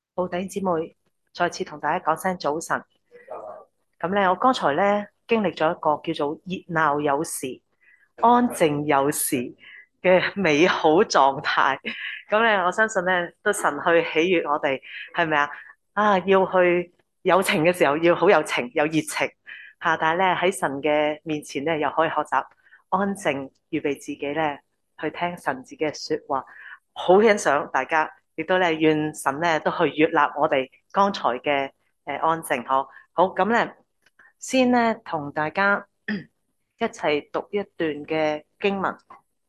好，弟兄姊妹，再次同大家講聲早晨。咁咧，我剛才咧經歷咗一個叫做熱鬧有時、安靜有時嘅美好狀態。咁咧，我相信咧都神去喜悅我哋，係咪啊？啊，要去有情嘅時候要好有情、有熱情嚇，但係咧喺神嘅面前咧又可以學習安靜，預備自己咧去聽神自己嘅説話。好欣賞大家，亦都咧願神咧都去悅納我哋剛才嘅安靜。好咁咧，先咧同大家一齊讀一段嘅經文。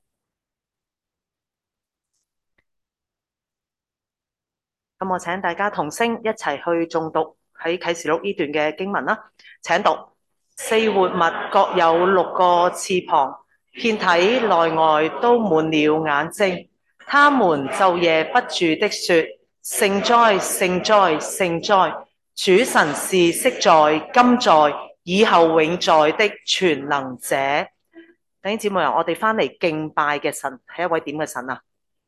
咁我請大家同聲一齊去誦讀喺啟示錄呢段嘅經文啦。請讀：四活物各有6個翅膀，遍體內外都滿了眼睛。他們晝夜不住的說：聖哉，聖哉，聖哉！主神是昔在、今在、以後永在的全能者。弟兄姊妹啊，我哋翻嚟敬拜嘅神係一位點嘅神啊？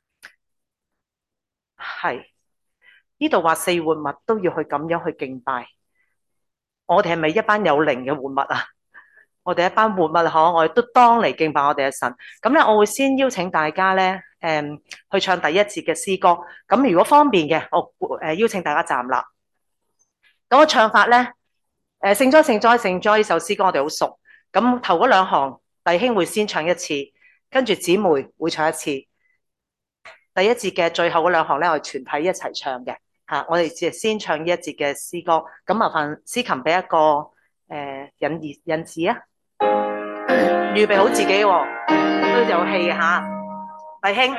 係。呢度話四活物都要去咁樣去敬拜，我哋係咪一班有靈嘅活物啊？我哋一班活物嗬，我哋都當嚟敬拜我哋嘅神。咁咧，我會先邀請大家咧，去唱第一節嘅詩歌。咁如果方便嘅，我邀請大家站立。咁個唱法咧，聖哉聖哉聖哉呢首詩歌我哋好熟。咁頭嗰兩行，弟兄會先唱一次，跟住姊妹會唱一次。第一節嘅最後嗰兩行咧，我哋全體一齊唱嘅。我哋只係先唱呢一節嘅詩歌。咁麻煩司琴俾一個引子啊，預備好自己喎，都有氣嚇，弟兄。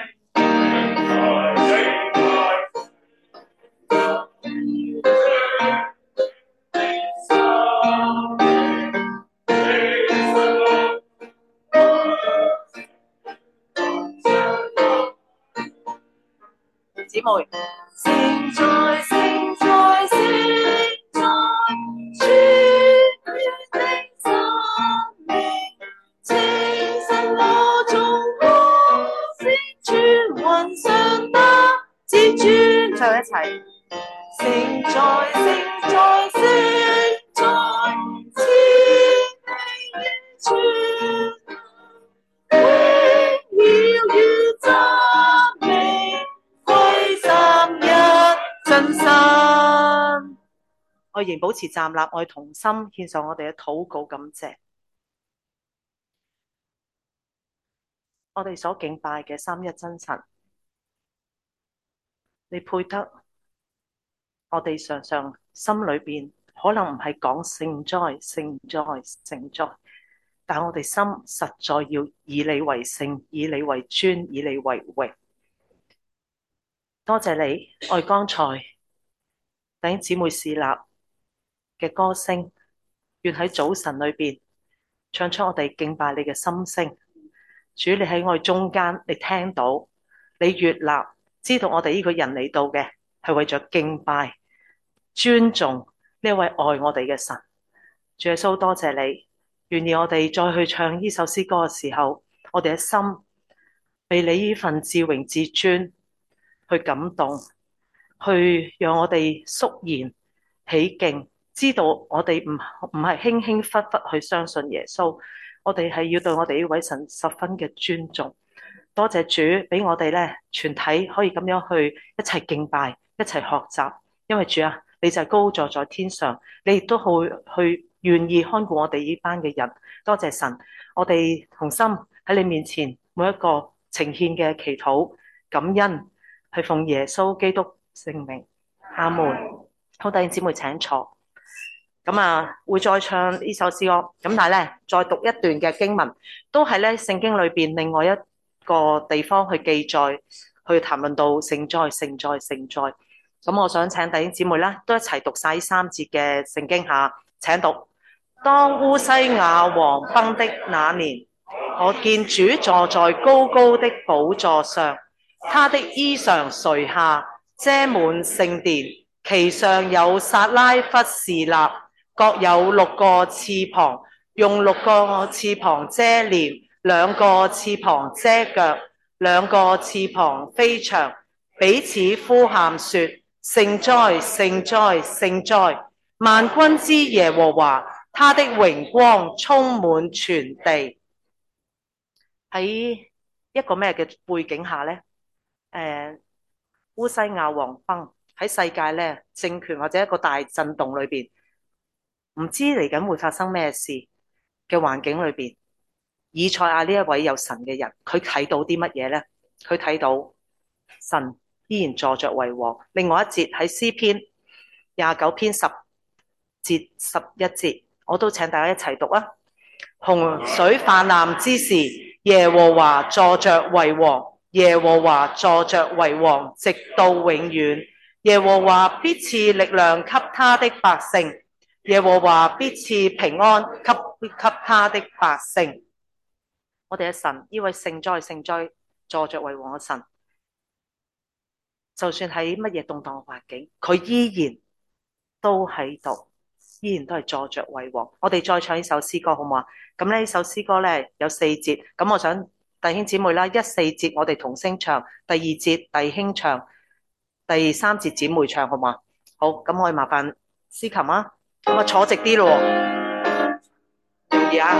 姊妹，聖哉聖哉聖哉，主的生命，清新我眾歌聲，傳雲上得至尊。唱一齊，聖哉聖哉聖哉，賜你全榮耀與讚美。真心，我仍保持站立，我同心獻上我哋嘅禱告感謝。我哋所敬拜嘅三一真神，你配得我哋常常心裏邊可能唔係講聖哉聖哉聖哉，但我哋心實在要以你為聖，以你為尊，以你為榮。多謝你，我哋剛才弟兄姊妹侍立嘅歌聲，願喺早晨裏邊唱出我哋敬拜你嘅心聲。主，你喺我哋中間，你聽到，你悅納，知道我哋呢個人嚟到嘅係為咗敬拜、尊重呢位愛我哋嘅神。主耶穌，多謝你，願意我哋再去唱呢首詩歌嘅時候，我哋嘅心被你呢份至榮至尊去感動，去讓我哋肅然起敬，知道我哋唔係輕輕忽忽去相信耶穌，我哋係要對我哋呢位神十分嘅尊重。多謝主俾我哋咧，全體可以咁樣去一齊敬拜，一齊學習。因為主啊，你就係高坐在天上，你亦都去願意看顧我哋呢班嘅人。多謝神，我哋同心喺你面前每一個呈獻嘅祈禱感恩，係奉耶穌基督聖名，阿門。好，弟兄姊妹請坐。咁啊，會再唱呢首詩歌。咁但係咧，再讀一段嘅經文，都係咧聖經裏邊另外一個地方去記載，去談論到聖哉、聖哉、聖哉。咁我想請弟兄姊妹啦，都一齊讀晒呢3節嘅聖經下，請讀。當烏西亞王崩的那年，我見主坐在高高的寶座上，他的衣裳垂下，遮滿聖殿，其上有撒拉弗侍立，各有6個翅膀，用6個翅膀遮臉，2個翅膀遮腳，2個翅膀飛翔，彼此呼喊說： 聖哉，聖哉，聖哉！萬軍之耶和華，他的榮光充滿全地。喺一個咩嘅背景下呢？烏西亞王崩喺世界咧政權或者一個大震動裏邊，唔知嚟緊會發生咩事嘅環境裏邊，以賽亞呢一位有神嘅人，佢睇到啲乜嘢呢？佢睇到神依然坐着為王。另外一節喺詩篇29篇10節11節，我都請大家一齊讀啊！洪水泛濫之時，耶和華坐着為王。耶和華坐着為王，直到永遠。耶和華必賜力量給他的百姓，耶和華必賜平安給他的百姓。我哋嘅神，呢位聖哉聖哉坐着為王嘅神，就算喺乜嘢動盪嘅環境，佢依然都喺度，依然都係坐着為王。我哋再唱呢首詩歌好唔好啊？咁呢首詩歌咧有4節，咁我想弟兄姊妹啦，1、4節我哋同聲唱，第2節弟兄唱，第3節姊妹唱，好嘛？好，咁我哋麻煩司琴啊，咁啊坐直啲咯。呀，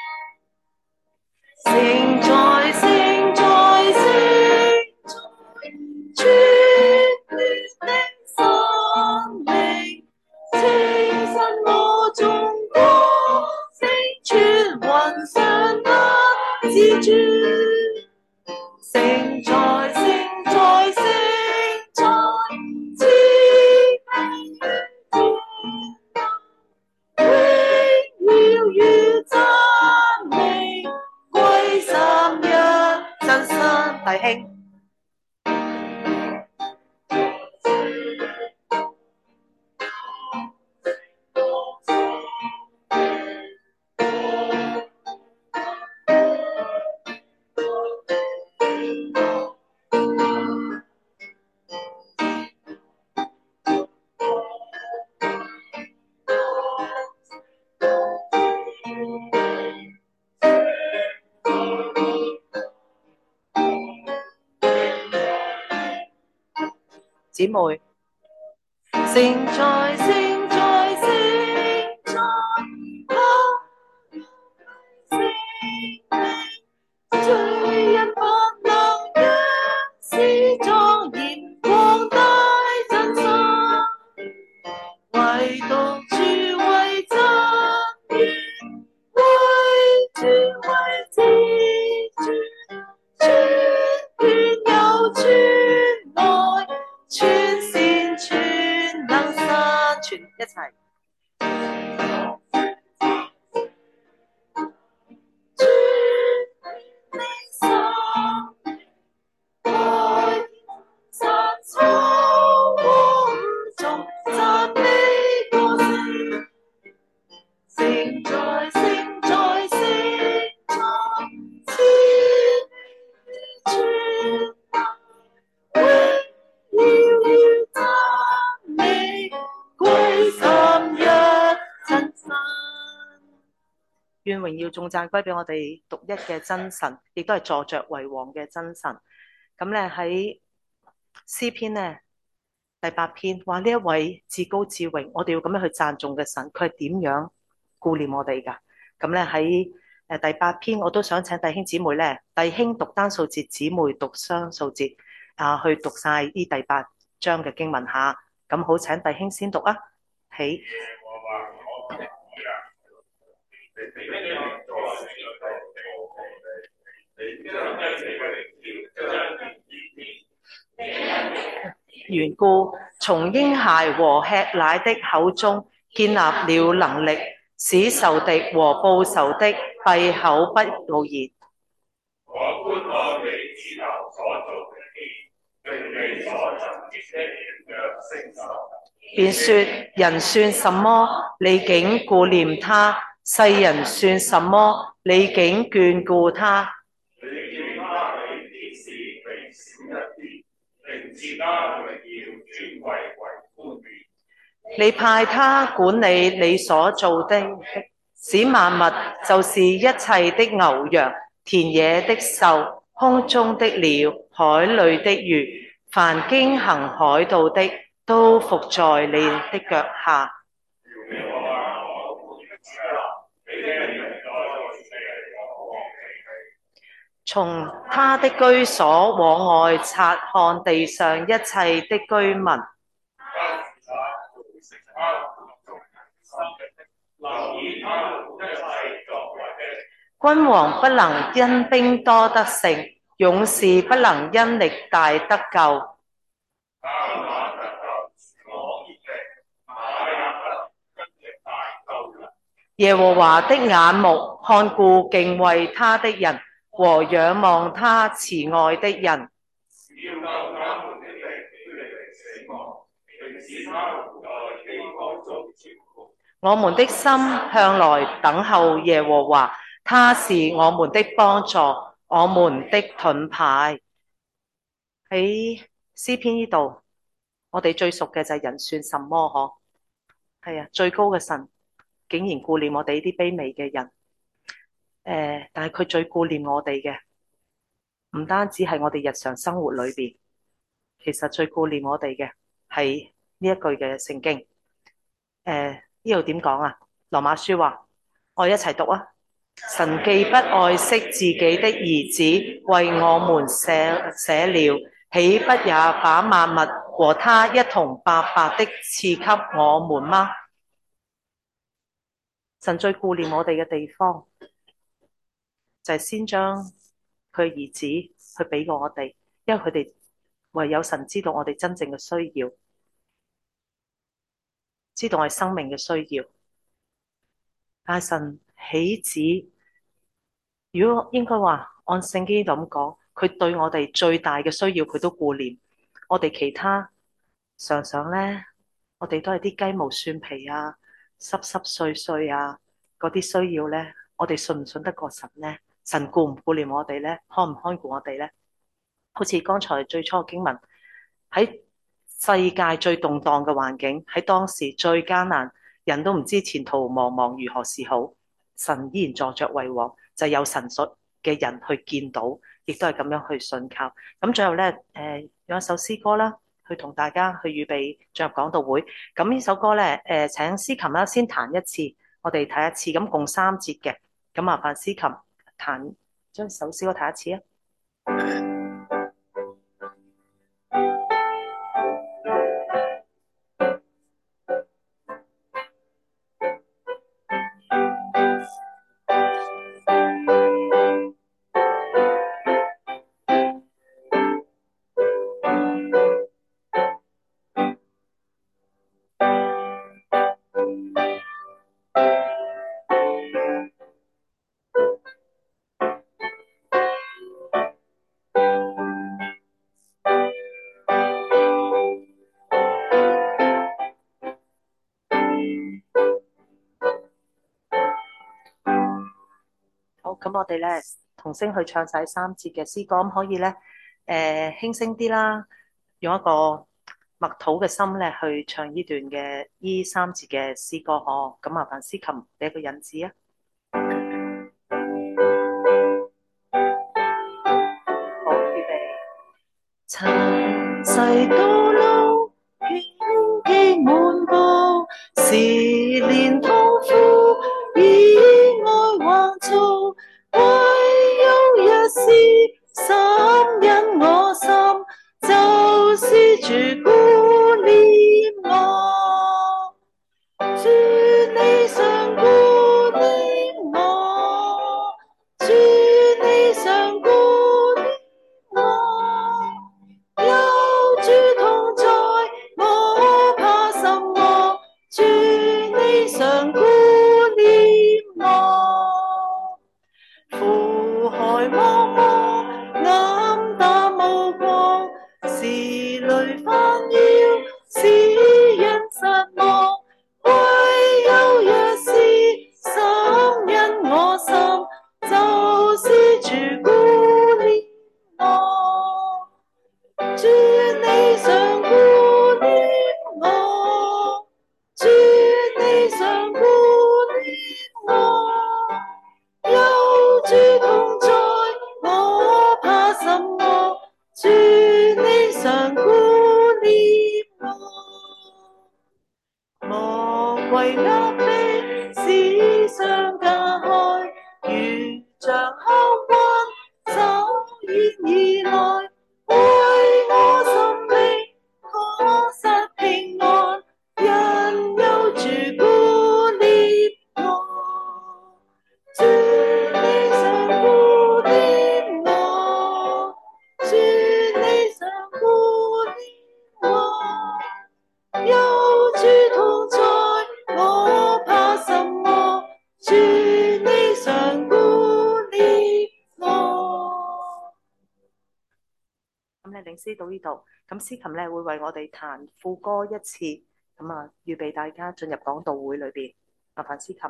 聖哉聖哉聖哉，全的生命，清新我中國，聲傳雲上得自主。聖哉聖哉聖哉，至榮耀與讚美歸三一真神。弟兄，姊妹，聖哉聖哉聖哉，罪人不能仰視莊嚴光大真神，唯獨主為真願，為主為至尊，全權有全愛，全善全能神，全一齊。願榮耀頌讚歸俾我哋獨一嘅真神，亦都係坐着為王嘅真神。咁咧喺詩篇咧第8篇，話呢一位至高至榮，我哋要咁樣去讚頌嘅神，佢係點樣顧念我哋噶？咁咧喺第8篇，我都想請弟兄姊妹咧，弟兄讀單數節，姊妹讀雙數節去讀晒呢第8章嘅經文下。咁好，請弟兄先讀啊，起。緣故，從嬰孩和吃奶的口中建立了能力，使仇敵和報仇的閉口不露言。我觀看你指頭所造的天，並你所陳設的月亮星宿，便說：人算什麼？你竟顧念他；世人算什麼？你竟眷顧他。你叫他比天使微小一點，並賜他榮耀尊貴為冠冕。你派他管理你所造的，使萬物，就是一切的牛羊、田野的獸、空中的鳥、海裏的魚，凡經行海道的， 都伏在你的腳下。從他的居所往外察看地上一切的居民，君王不能因兵多得勝，勇士不能因力大得救。耶和華的眼目看顧敬畏他的人和仰望他慈愛的人。我們的心向來等候耶和華，他是我們的幫助，我們的盾牌。喺詩篇呢度，我哋最熟嘅就係人算什麼嗬？係啊，最高嘅神竟然顧念我哋呢啲卑微嘅人。但係佢最顧念我哋嘅，唔單止係我哋日常生活裏邊，其實最顧念我哋嘅係呢一句嘅聖經。呢度點講啊？羅馬書話，我哋一齊讀啊！神既不愛惜自己的兒子，為我們捨了，豈不也把萬物和他一同白白的賜給我們嗎？神最顧念我哋嘅地方，就係先將佢兒子去俾過我哋，因為佢哋唯有神知道我哋真正嘅需要，知道我哋生命嘅需要。但係神喜子，如果應該話按聖經咁講，佢對我哋最大嘅需要佢都顧念。我哋其他常常咧，我哋都係啲雞毛蒜皮啊、濕濕碎碎啊嗰啲需要咧，我哋信唔信得過神咧？神顧唔顧念我哋咧？看唔看顧我哋咧？好似剛才最初嘅經文，喺世界最動盪嘅環境，喺當時最艱難，人都唔知前途茫茫如何是好，神依然坐着為王，就有神所嘅人去見到，亦都係咁樣去信靠。咁最後咧，有一首詩歌啦，去同大家去預備進入講道會。咁呢首歌咧，請司琴啦先彈一次，我哋睇一次，咁共3節嘅。咁麻煩司琴彈將首詩歌睇一次啊！好，咁我哋咧同聲去唱晒3節嘅詩歌，咁可以咧輕聲啲啦，用一個默禱嘅心咧去唱呢段嘅呢3節嘅詩歌呵。咁麻煩司琴俾一個引子啊。好，預備。塵世道路，荊棘滿布，試煉痛苦，以愛橫造。唯有一絲深印我心，就是主顧念我。主你常顧念我，主你常顧念我，有主同在，我怕什為壓迫使相隔開，如像黑灣走遠而來，為我心靈可失平安，因有主顧念我。主你常顧念我，主你常顧念我，有主同在，我怕什麼？主你常顧念我。咁你領詩到呢度，咁司琴咧會為我哋彈副歌一次，咁啊預備大家進入講道會裏邊，麻煩司琴。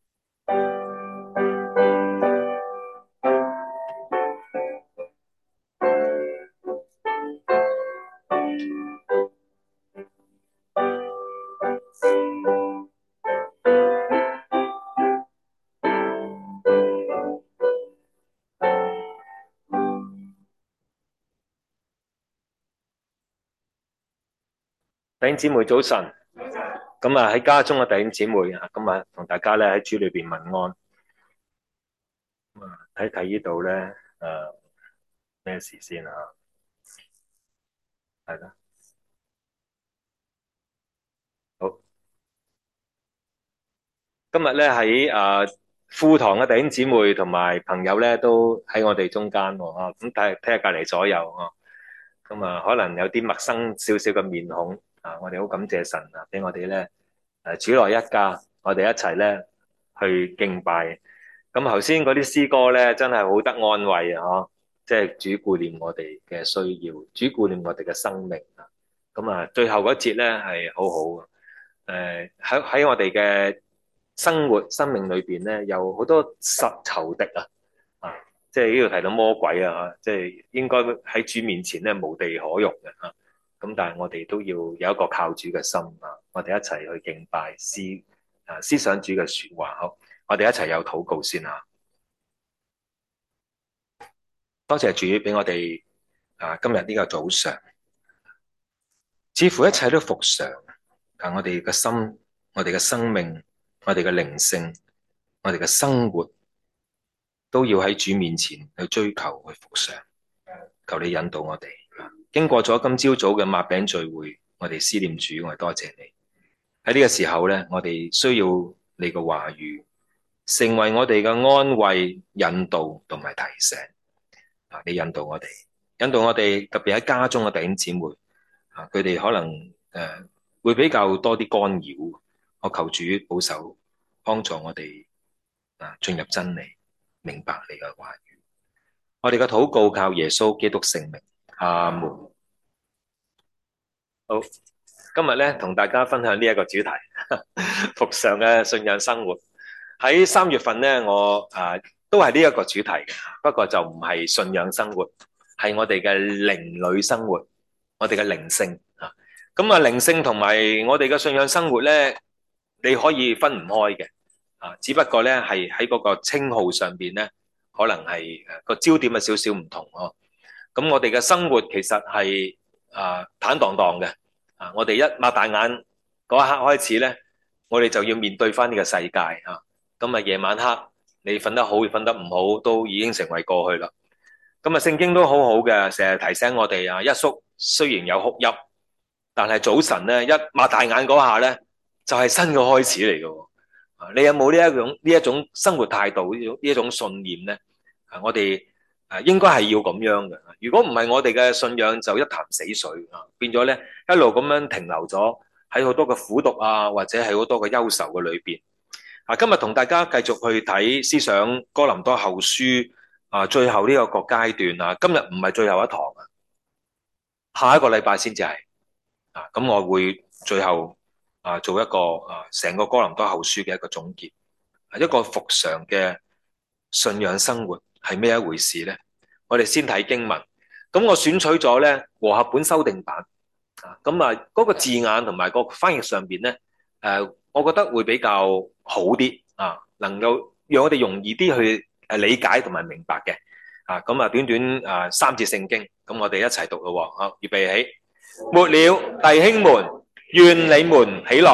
弟兄姊妹早晨，咁啊喺家中嘅弟兄姊妹啊，今日同大家咧喺主裏邊問安。咁啊睇睇呢度咧，咩事先啊？係啦，好。今日咧喺富堂嘅弟兄姊妹同埋朋友咧都喺我哋中間喎啊，咁睇下隔離左右啊，咁啊可能有啲陌生少少嘅面孔啊，我哋好感謝神啊，俾我哋咧主內一家，我哋一齊咧去敬拜。咁頭先嗰啲詩歌咧，真係好得安慰啊！嗬，即係主顧念我哋嘅需要，主顧念我哋嘅生命啊。咁啊，最後嗰節咧係好好嘅。喺我哋嘅生命裏邊咧，有好多仇敵啊！啊，即係呢度提到魔鬼啊，即係應該喺主面前咧無地可容嘅啊。咁但係我哋都要有一個靠主嘅心啊！我哋一齊去敬拜思想主嘅說話。好，我哋一齊有禱告先啊！多謝主俾我哋今日呢個早上，似乎一切都復常。我哋嘅心、我哋嘅生命、我哋嘅靈性、我哋嘅生活，都要喺主面前去追求去復常。求你引導我哋。經過咗今朝早嘅擘餅聚會，我哋思念主，我哋多謝你。喺呢個時候咧，我哋需要你嘅話語，成為我哋嘅安慰、引導同埋提醒。你引導我哋，特別喺家中嘅弟兄姊妹，佢哋可能會比較多啲干擾。我求主保守，幫助我哋進入真理，明白你嘅話語。我哋嘅禱告靠耶穌基督聖名，阿門。好，今日咧同大家分享呢一個主題，復常嘅信仰生活。喺3月份咧，我都係呢一個主題嘅，不過就唔係信仰生活，係我哋嘅靈裏生活，我哋嘅靈性啊。咁啊，靈性同埋我哋嘅信仰生活咧，你可以分唔開嘅啊。只不過咧係喺嗰個稱號上邊咧，可能係個焦點有少少唔同哦。咁我哋嘅生活其實係坦蕩蕩嘅啊。我哋一擘大眼嗰一刻開始咧，我哋就要面對翻呢個世界啊。咁啊，夜晚黑你瞓得好，瞓得唔好，都已經成為過去啦。咁啊，聖經都好好嘅，成日提醒我哋啊，一宿雖然有哭泣，但係早晨咧一擘大眼嗰下咧，就係新嘅開始嚟嘅。你有冇呢一種生活態度，呢一種信念咧？我哋應該係要咁樣嘅。如果唔係，我哋嘅信仰就一潭死水啊，變咗咧一路咁樣停留咗喺好多嘅苦毒啊，或者係好多嘅憂愁嘅裏邊。今日同大家繼續去睇思想哥林多後書最後呢個階段啊。今日唔係最後一堂啊，下一個禮拜先至係咁我會最後做一個成個哥林多後書嘅一個總結，一個復常嘅信仰生活係咩一回事咧？我哋先睇經文，咁我選取咗咧和合本修訂版咁嗰個字眼同埋個翻譯上邊咧我覺得會比較好啲能夠讓我哋容易啲去理解同埋明白嘅咁短短3節聖經，咁我哋一齊讀咯。好，預備起。末了，弟兄們，願你們喜樂，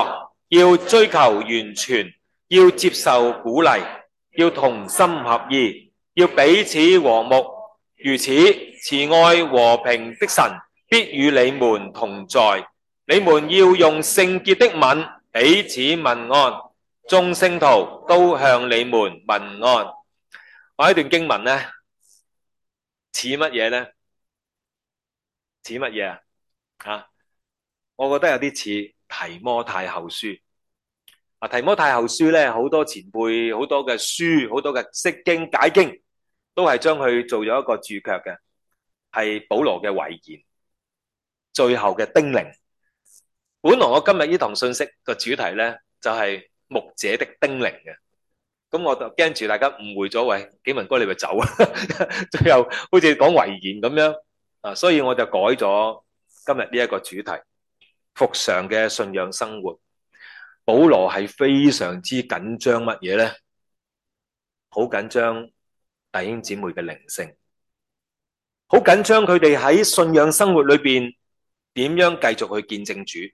要追求完全，要接受鼓勵，要同心合意，要彼此和睦。如此，慈愛和平的神必與你們同在。你們要用聖潔的吻彼此問安，眾聖徒都向你們問安。我呢段經文呢，似乜嘢呢？似乜嘢啊？啊，我覺得有啲似提摩太後書。提摩太後書咧，好多前輩、好多嘅書、好多嘅釋經解經，都係將佢做咗一個注腳嘅，係保羅嘅遺言，最後嘅叮嚀。本來我今日呢堂信息個主題咧，就係牧者的叮嚀嘅，咁我就驚住大家誤會咗，喂，紀文哥你咪走啊，最後好似講遺言咁樣，所以我就改咗今日呢一個主題，復常嘅信仰生活。保羅係非常之緊張乜嘢咧？好緊張弟兄姊妹嘅靈性，好緊張佢哋喺信仰生活裏邊點樣繼續去見證主。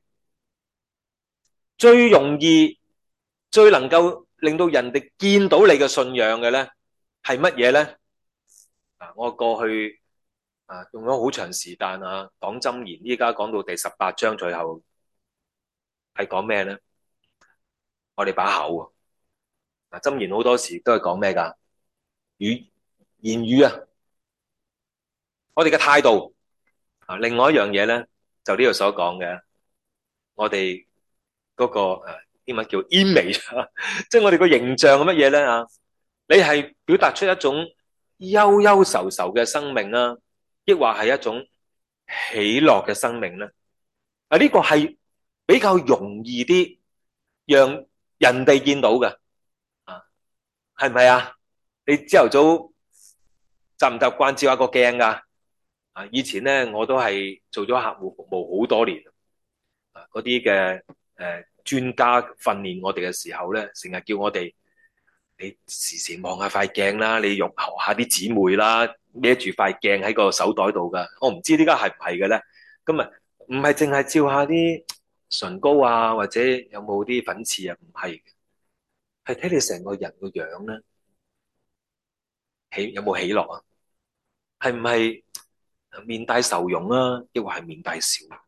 最容易、最能夠令到人哋見到你嘅信仰嘅咧，係乜嘢咧？我過去用咗好長時間講箴言，依家講到第18章最後係講咩咧？我哋把口箴言好多時都係講咩噶？言語啊，我哋嘅態度另外一樣嘢咧，就呢度所講嘅，我哋嗰個英文叫 image， 即係我哋個形象係乜嘢咧？你係表達出一種憂憂愁愁嘅生命啦，抑或係一種喜樂嘅生命咧？呢個係比較容易啲讓人哋見到嘅，係唔係啊？你朝頭早習唔習慣照下個鏡噶？以前咧我都係做咗客戶服務好多年，嗰啲嘅專家訓練我哋嘅時候咧，成日叫我哋你時時望下塊鏡啦，你用學下啲姊妹啦，孭住塊鏡喺個手袋度噶。我唔知呢家係唔係嘅咧。咁啊，唔係淨係照下啲唇膏啊，或者有冇啲粉刺啊，唔係，係睇你成個人個樣咧，有冇喜樂啊？係唔係面帶愁容啊？抑或係面帶笑容？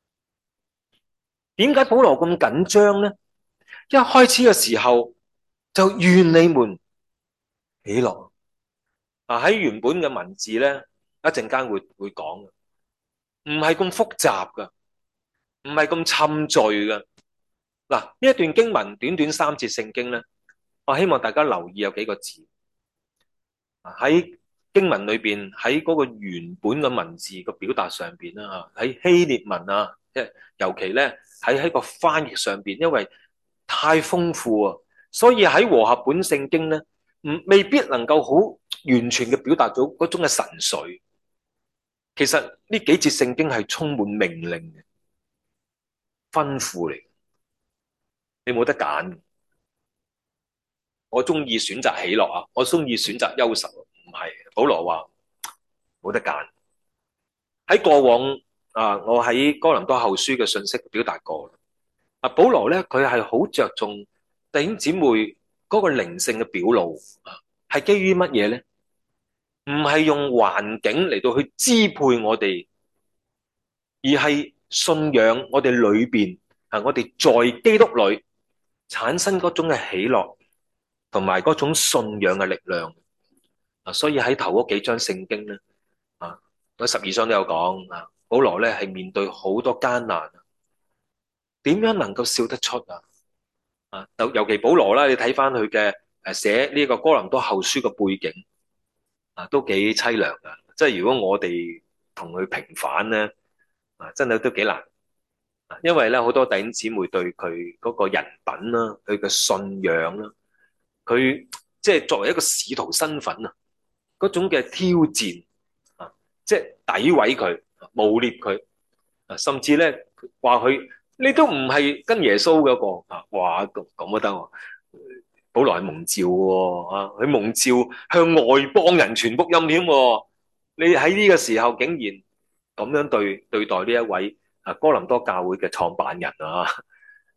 點解保羅咁緊張咧？一開始嘅時候就願你們喜樂。喺原本嘅文字咧，一陣間會講嘅，唔係咁複雜噶，唔係咁侵罪噶。嗱，呢一段經文短短3節聖經咧，我希望大家留意有幾個字喺經文裏邊，喺嗰個原本嘅文字嘅表達上邊啦，喺希臘文即係尤其咧喺個翻譯上邊，因為太豐富啊，所以喺和合本聖經咧，未必能夠好完全嘅表達到嗰種嘅神髓。其實呢幾節聖經係充滿命令嘅吩咐嚟，你冇得揀。我中意選擇喜樂啊，我中意選擇憂愁，唔係。保羅話冇得揀。喺過往我喺哥林多後書嘅信息表達過。保羅咧佢係好着重弟兄姊妹嗰個靈性嘅表露，係基於乜嘢咧？唔係用環境嚟到去支配我哋，而係信仰我哋裏邊我哋在基督裏產生嗰種嘅喜樂，同埋嗰種信仰嘅力量。所以喺頭嗰幾章聖經咧，嗰12章都有講保羅咧係面對好多艱難，點樣能夠笑得出尤其保羅啦，你睇翻佢嘅寫呢個哥林多後書嘅背景都幾淒涼噶。即係如果我哋同佢平反咧，真係都幾難。因為咧好多弟兄姊妹對佢嗰個人品啦，佢嘅信仰啦，佢即係作為一個使徒身份嗰種嘅挑戰即係詆毀佢、誣衊佢甚至咧話佢你都唔係跟耶穌嗰個哇咁都得喎。保羅係蒙召喎佢蒙召向外邦人傳福音添喎。你喺呢個時候竟然咁樣對待呢一位哥林多教會嘅創辦人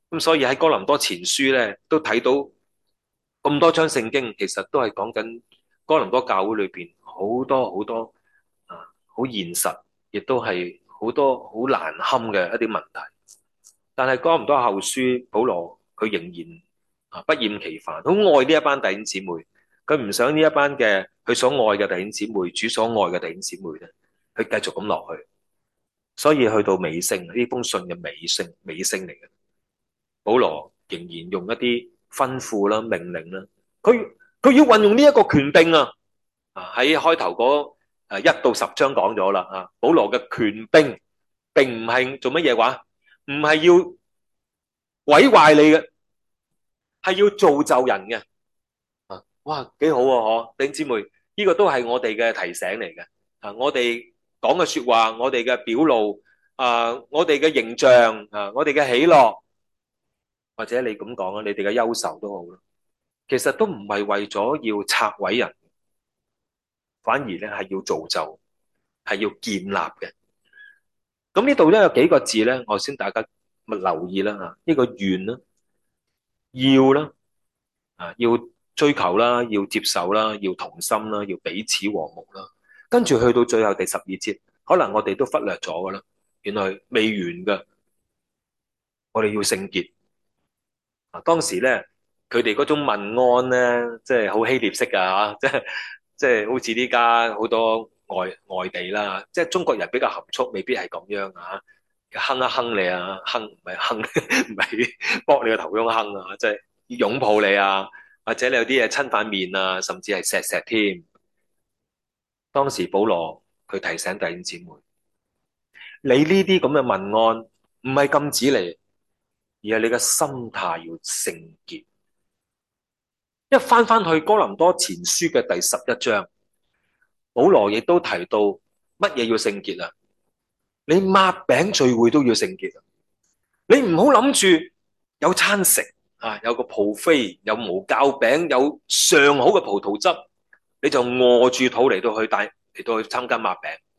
咁所以喺哥林多前書咧，都睇到咁多章聖經，其實都係講緊哥林多教會裏邊好多好多好現實，亦都係好多好難堪嘅一啲問題。但係哥林多後書，保羅佢仍然不厭其煩，好愛呢一班弟兄姊妹，佢唔想呢一班嘅佢所愛嘅弟兄姊妹，主所愛嘅弟兄姊妹咧，佢繼續咁落去。所以去到尾聲，呢封信嘅尾聲嚟嘅，保羅仍然用一啲吩咐啦、命令啦，佢要運用呢一個權柄啊！喺開頭嗰1到10章講咗啦啊，保羅嘅權柄並唔係做乜嘢話，唔係要毀壞你嘅，係要造就人嘅啊！哇，幾好啊！嗬，弟兄姊妹，呢個都係我哋嘅提醒嚟嘅啊！我哋講嘅說話，我哋嘅表露我哋嘅形象我哋嘅喜樂，或者你咁講啊，你哋嘅憂愁都好啦，其實都唔係為咗要拆毀人，反而咧係要造就，係要建立嘅。咁呢度咧有幾個字咧，我先大家咪留意啦吓，呢個願啦，要啦，要追求啦，要接受啦，要同心啦，要彼此和睦啦。跟住去到最後第12節，可能我哋都忽略咗噶啦，原來未完嘅，我哋要聖潔。當時咧，佢哋嗰種問安咧，即係好希臘式噶吓，即係好似呢家好多外地啦，即係中國人比較含蓄，未必係咁樣啊，哼一哼你啊，哼唔係哼，唔係搏你個頭咁哼啊，即係擁抱你啊，或者你有啲嘢親塊面啊，甚至係錫添。當時保羅佢提醒弟兄姊妹，你呢啲咁嘅問安唔係禁止你，而係你嘅心態要聖潔。一翻去哥林多前書嘅第11章，保羅亦都提到乜嘢要聖潔啊？你擘餅聚會都要聖潔啊！你唔好諗住有餐食有個 buffet，有無酵餅，有上好嘅葡萄汁，你就餓住肚嚟到去參加擘餅。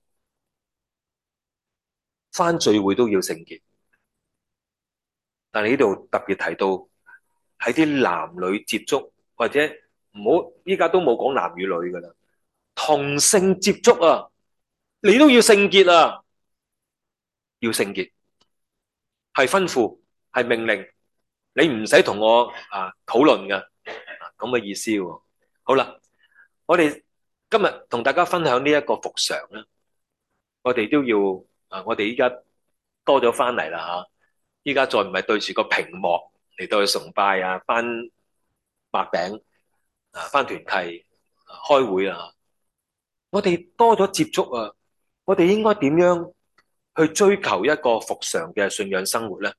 翻聚會都要聖潔，但係呢度特別提到喺啲男女接觸，或者唔好，依家都冇講男與女噶啦，同性接觸啊，你都要聖潔啊，要聖潔，係吩咐，係命令，你唔使同我討論嘅，咁嘅意思喎。好啦，我哋今日同大家分享呢一個復常啦，我哋都要我哋依家多咗翻嚟啦吓，依家再唔係對住個屏幕嚟到去崇拜翻擘餅翻團契開會啊，我哋多咗接觸啊，我哋應該點樣去追求一個復常嘅信仰生活咧？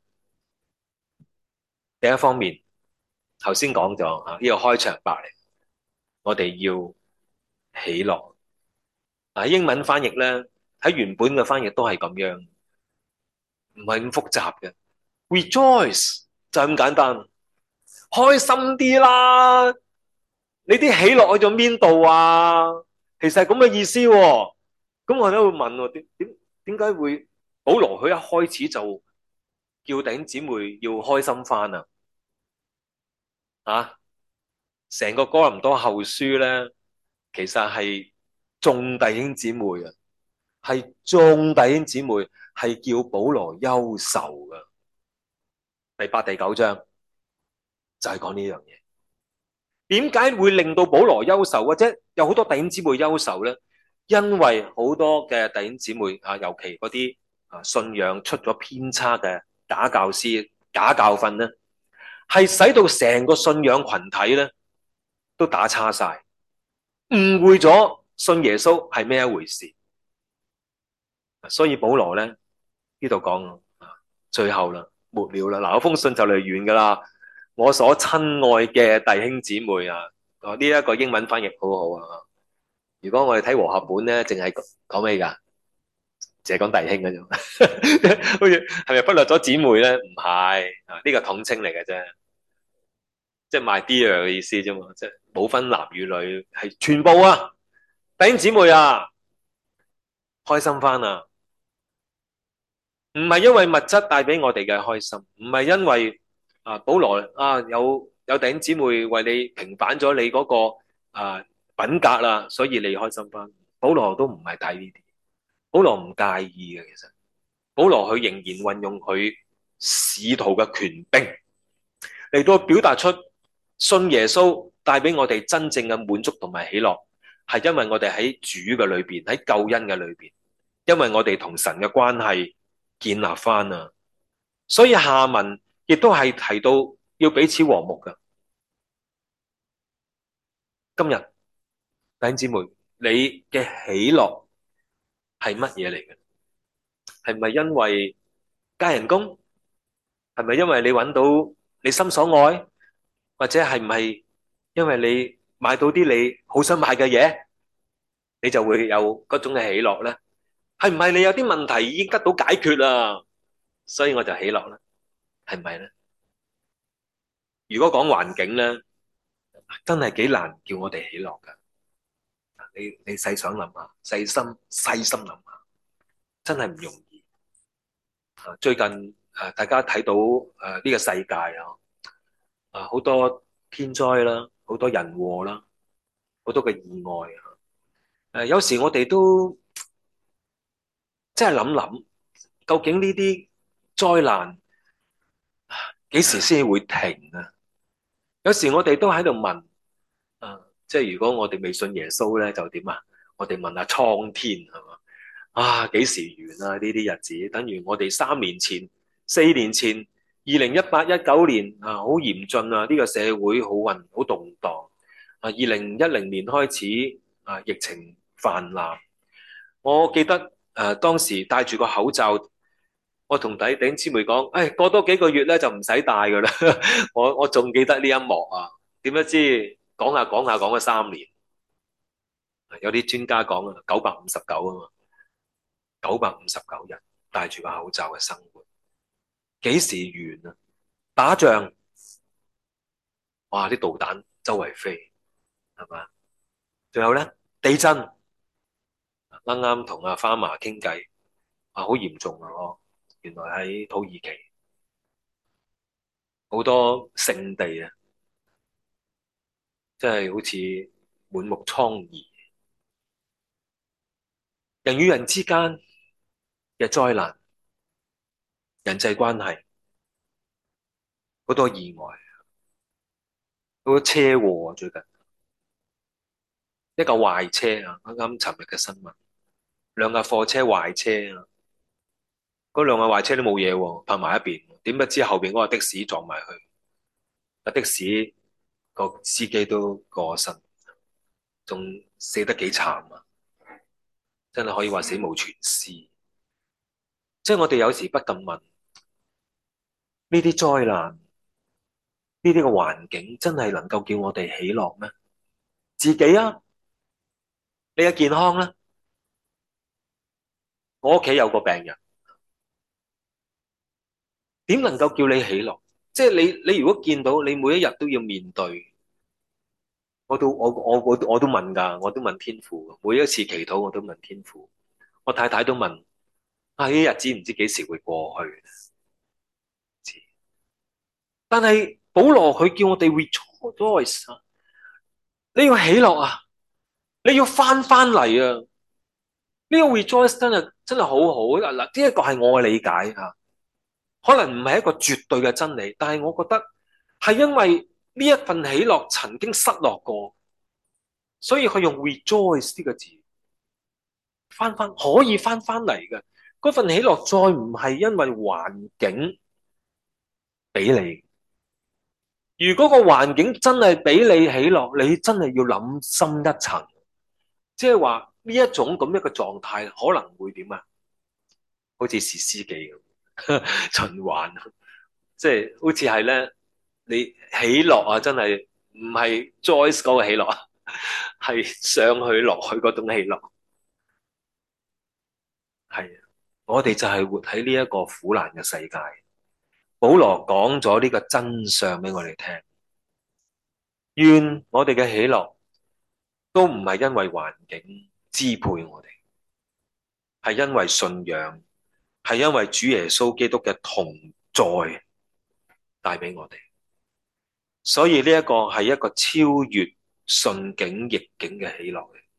第一方面，頭先講咗呢個開場白嚟，我哋要喜樂。英文翻譯咧，喺原本嘅翻譯都係咁樣，唔係咁複雜嘅。Rejoice 就係咁簡單，開心啲啦！你啲喜樂去咗邊度啊？其實係咁嘅意思喎。咁我都會問喎，點解會保羅佢一開始就叫弟兄姊妹要開心翻啊？成個哥林多後書咧，其實係眾弟兄姊妹啊，係眾弟兄姊妹係叫保羅憂愁噶。第8、第9章就係講呢樣嘢。點解會令到保羅憂愁，或者有好多弟兄姊妹憂愁咧？因為好多嘅弟兄姊妹尤其嗰啲信仰出咗偏差嘅假教師、假教訓咧，係使到成個信仰群體咧都打叉晒，誤會咗信耶穌係咩一回事。所以保羅咧呢度講最後啦，末了啦，嗱，封信就嚟完噶啦。我所親愛嘅弟兄姊妹呢一個英文翻譯好好啊。如果我哋睇和合本咧，淨係講咩噶？淨係講弟兄嘅啫，好似係咪忽略咗姊妹咧？唔係呢個統稱嚟嘅啫，即係 my dear 嘅意思啫嘛，即係冇分男與女，係全部弟兄姊妹開心翻啊！唔係因為物質帶俾我哋嘅開心，唔係因為保羅有弟兄姊妹為你平反咗你嗰個品格啦，所以你開心翻。保羅都唔係睇呢啲，保羅唔介意嘅。其實保羅佢仍然運用佢使徒嘅權柄嚟到表達出信耶穌帶俾我哋真正嘅滿足同埋喜樂，係因為我哋喺主嘅裏邊，喺救恩嘅裏邊，因為我哋同神嘅關係建立翻啊。所以下文亦都係提到要彼此和睦嘅。今日弟兄姊妹，你嘅喜樂係乜嘢嚟嘅？係咪因為加人工？係咪因為你揾到你心所愛？或者係唔係因為你買到啲你好想買嘅嘢，你就會有嗰種嘅喜樂咧？係唔係你有啲問題已經得到解決啦，所以我就喜樂咧？係唔係咧？如果講環境咧，真係幾難叫我哋喜樂噶。你細想諗下，細心諗下，真係唔容易。最近大家睇到呢個世界好多天災啦，好多人禍啦，好多嘅意外有時我哋都即係諗諗，究竟呢啲災難幾時先會停啊？有時我哋都喺度問即係如果我哋未信耶穌咧，就點啊？我哋問下蒼天係嘛？幾時完啊？呢啲日子，等於我哋3年前、4年前、2018、19年好嚴峻啊！呢個社會好動盪2010年開始疫情泛濫。我記得當時戴住個口罩，我同弟兄姊妹講，過多幾個月咧就唔使戴噶啦。我仲記得呢一幕啊。點不知講下講下講咗3年，有啲專家講959啊嘛，959日戴住個口罩嘅生活，幾時完啊？打仗，哇！啲導彈周圍飛，係嘛？仲有咧，地震，啱啱同阿花嫲傾偈，好嚴重啊！原來喺土耳其好多聖地啊，即係好似滿目瘡痍，人與人之間嘅災難、人際關係，好多意外，好多車禍啊！最近一架壞車啊，啱啱尋日嘅新聞，兩架貨車壞車啊，嗰兩架壞車都冇嘢喎，泊埋一邊，點不知後邊嗰個的士撞埋去，的士個司機都過身，仲死得幾慘啊！真係可以話死無全屍。即係我哋有時不禁問：呢啲災難，呢啲嘅環境，真係能夠叫我哋喜樂咩？自己啊，你嘅健康啦，我屋企有個病人，點能夠叫你喜樂？即係你如果見到你每一日都要面對，我都問㗎，我都問天父，每一次祈禱我都問天父，我太太都問：呢啲日子唔知幾時會過去？但係保羅佢叫我哋 rejoice 啊，你要喜樂啊，你要翻嚟啊！呢個 rejoice 真係好好嗱，呢一個係我嘅理解啊，可能唔係一個絕對嘅真理，但係我覺得係因為呢一份喜樂曾經失落過，所以佢用 rejoice 呢個字可以翻嚟嘅。嗰份喜樂再唔係因為環境俾你，如果個環境真係俾你喜樂，你真係要諗深一層，即係話呢一種咁樣嘅狀態可能會點啊？好似士師記咁循環，即係好似係咧，你喜樂啊，真係唔係 Joyce 嗰個喜樂，係上去落去嗰種喜樂。係我哋就係活喺呢一個苦難嘅世界。保羅講咗呢個真相俾我哋聽，願我哋嘅喜樂都唔係因為環境支配我哋，係因為信仰，係因為主耶穌基督嘅同在。 帶俾我哋。所以呢一個係一個超越順境逆境嘅喜樂嚟。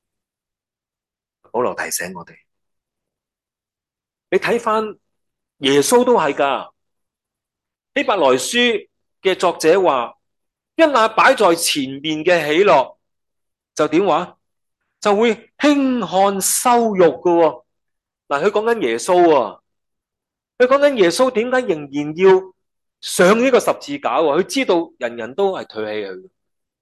保羅提醒我哋，你睇翻耶穌都係噶。希伯來書嘅作者話，因那擺在前面嘅喜樂，就點話？就會輕看羞辱噶喎。嗱，佢講緊耶穌啊，佢講緊耶穌點解仍然要上呢個十字架喎？佢知道人人都係唾棄佢，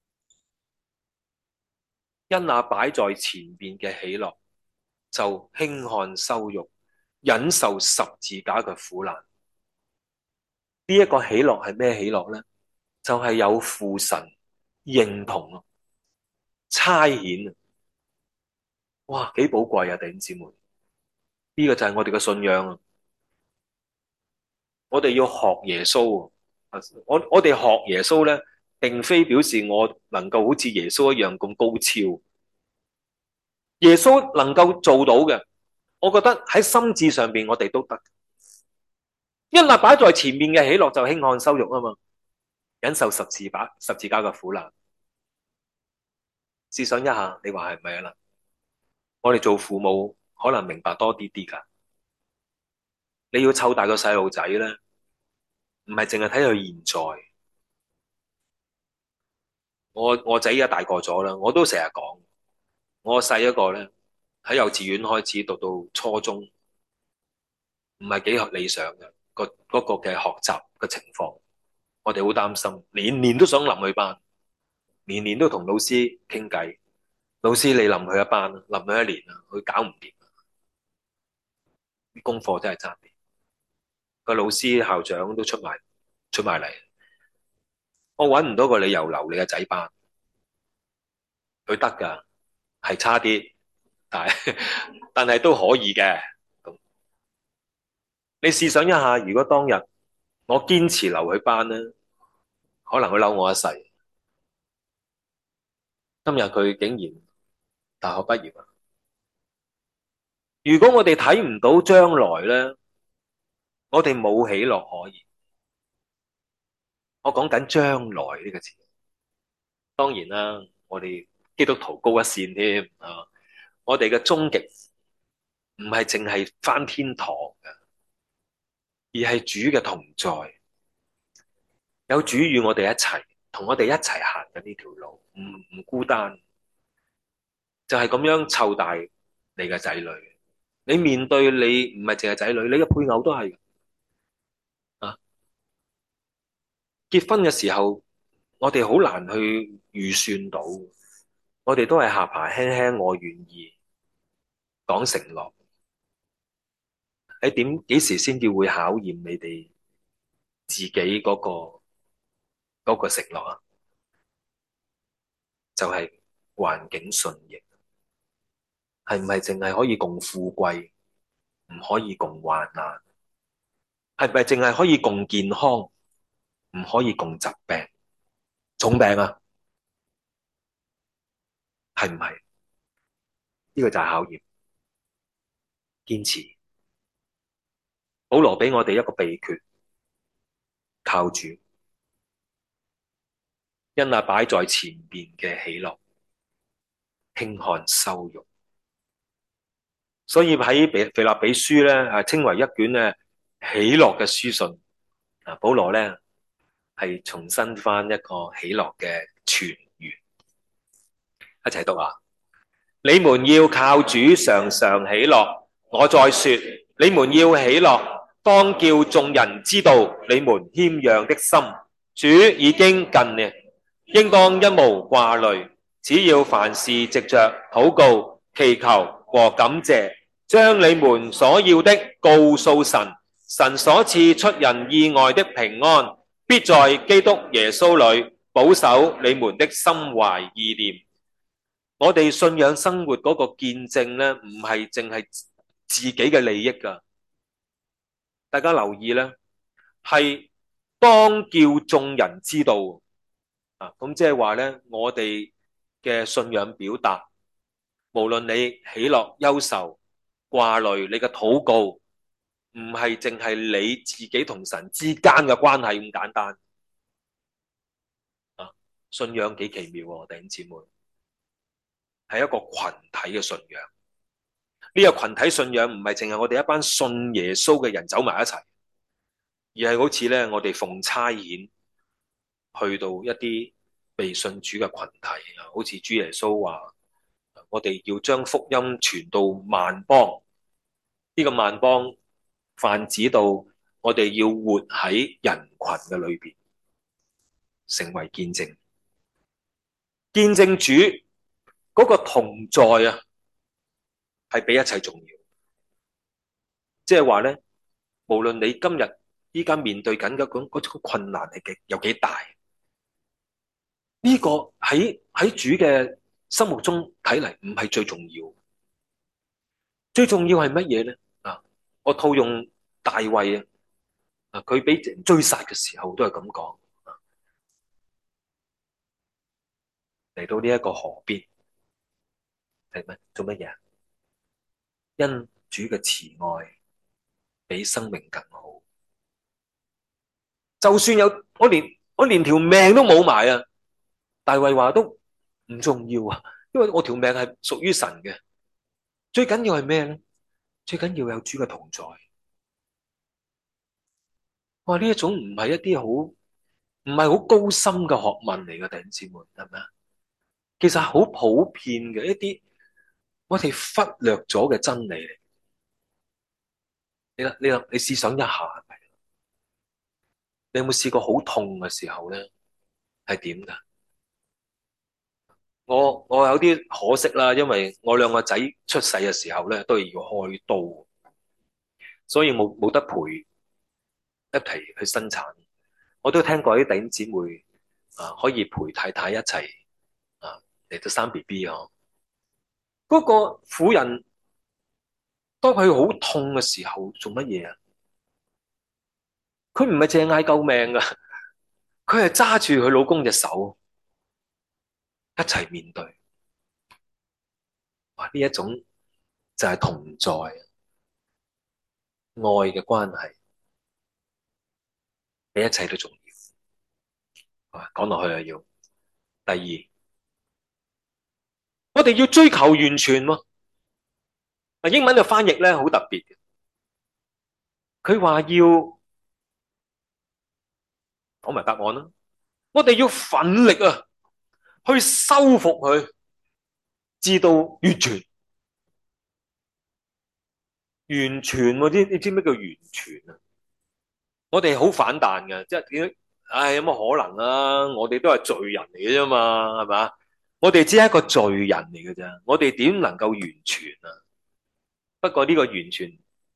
因那擺在前面嘅喜樂，就輕看羞辱，忍受十字架嘅苦難。呢一個喜樂係咩喜樂呢？就係有父神認同啊，差遣啊，哇，幾寶貴啊！弟兄姊妹，呢個就係我哋嘅信仰啊！我哋要學耶穌啊！我哋學耶穌咧，並非表示我能夠好似耶穌一樣咁高超。耶穌能夠做到嘅，我覺得喺心智上邊我哋都得。因為擺在前面嘅喜樂就輕看羞辱啊嘛，忍受十字架嘅苦難。試想一下，你話係咪啊啦？我哋做父母可能明白多啲啲噶。你要湊大個細路仔咧，唔係淨係睇佢現在。我仔而家大個咗啦，我都成日講，我細一個咧喺幼稚園開始讀到初中，唔係幾理想嘅嗰個嘅學習嘅情況，我哋好擔心，年年都想臨去班，年年都同老師傾偈，老師你臨去一班，臨去一年啦，佢搞唔掂，啲功課真係差啲，個老師校長都出埋嚟，我搵唔到個理由留你個仔班，佢得噶，係差啲，但係都可以嘅。你試想一下，如果當日我堅持留佢班咧，可能佢嬲我一世。今日佢竟然大學畢業啊！如果我哋睇唔到將來咧，我哋冇喜樂可言。我講緊將來呢個字，當然啦，我哋基督徒高一線添啊！我哋嘅終極唔係淨係返天堂嘅，而係主嘅同在，有主與我哋一齊，同我哋一齊行緊呢條路，唔孤單。就係咁樣湊大你嘅仔女，你面對你唔係淨係仔女，你嘅配偶都係啊。結婚嘅時候，我哋好難去預算到，我哋都係下巴輕輕，我願意講承諾。喺幾時先至會考驗你哋自己嗰個承諾啊？就係環境順逆，係唔係淨係可以共富貴，唔可以共患難？係咪淨係可以共健康，唔可以共疾病、重病啊？係唔係？呢個就係考驗，堅持。保羅俾我哋一個秘訣，靠主，因那擺在前面嘅喜樂，輕看羞辱。所以喺腓立比書咧，稱為一卷咧喜樂嘅書信。啊，保羅咧係重申翻一個喜樂嘅泉源，一齊讀啊！你們要靠主常常喜樂。我再說，你們要喜樂，當叫眾人知道你們謙讓的心。主已經近了，應當一無掛慮，只要凡事藉着禱告、祈求和感謝，將你們所要的告訴神。神所賜出人意外的平安，必在基督耶穌裏保守你們的心懷意念。我哋信仰生活嗰個見證咧，唔係淨係自己嘅利益噶。大家留意咧，係當叫眾人知道啊。咁即係話咧，我哋嘅信仰表達，無論你喜樂、憂愁、掛慮，你嘅禱告唔係淨係你自己同神之間嘅關係咁簡單啊！信仰幾奇妙喎，弟兄姊妹，係一個群體嘅信仰。呢個群體信仰唔係淨係我哋一班信耶穌嘅人走埋一齊，而係好似咧我哋奉差遣去到一啲被信主嘅群體啊，好似主耶穌話：我哋要將福音傳到萬邦。呢個萬邦泛指到我哋要活喺人群嘅裏邊，成為見證，見證主嗰個同在啊，係比一切重要。即係話咧，無論你今日依家面對緊嗰種困難係有幾大，呢個喺主嘅心目中睇嚟唔係最重要。最重要係乜嘢咧？啊，我套用大衛啊，佢俾人追殺嘅時候都係咁講，嚟到呢一個河邊係咩？做乜嘢？因主嘅慈愛比生命更好。就算有我連條命都冇埋啊，大衛話都唔重要啊，因為我條命係屬於神嘅。最緊要係咩咧？最緊要有主嘅同在。哇！呢一種唔係一啲唔係好高深嘅學問嚟嘅，弟兄姊妹係咪啊？其實好普遍嘅一啲我哋忽略咗嘅真理嚟。你試想一下，係咪？你有冇試過好痛嘅時候咧？係點噶？我有啲可惜啦，因為我兩個仔出世嘅時候咧，都係要開刀，所以冇得陪一齊去生產。我都聽過啲弟兄姊妹啊，可以陪太太一齊啊嚟到生 BB 啊。嗰個婦人當佢好痛嘅時候，做乜嘢啊？佢唔係淨係嗌救命噶，佢係揸住佢老公隻手一齊面對。哇！呢一種就係同在愛嘅關係，比一切都重要。講落去啊，要第二，我哋要追求完全喎。英文嘅翻譯咧好特別嘅，佢話要講埋答案啦。我哋要奮力啊，去修復佢，至到完全。完全喎，你知咩叫完全啊？我哋好反彈嘅，即係點？唉，有乜可能啊？我哋都係罪人嚟嘅啫嘛，係嘛？我哋只係一個罪人嚟嘅啫，我哋點能夠完全啊？不過呢個完全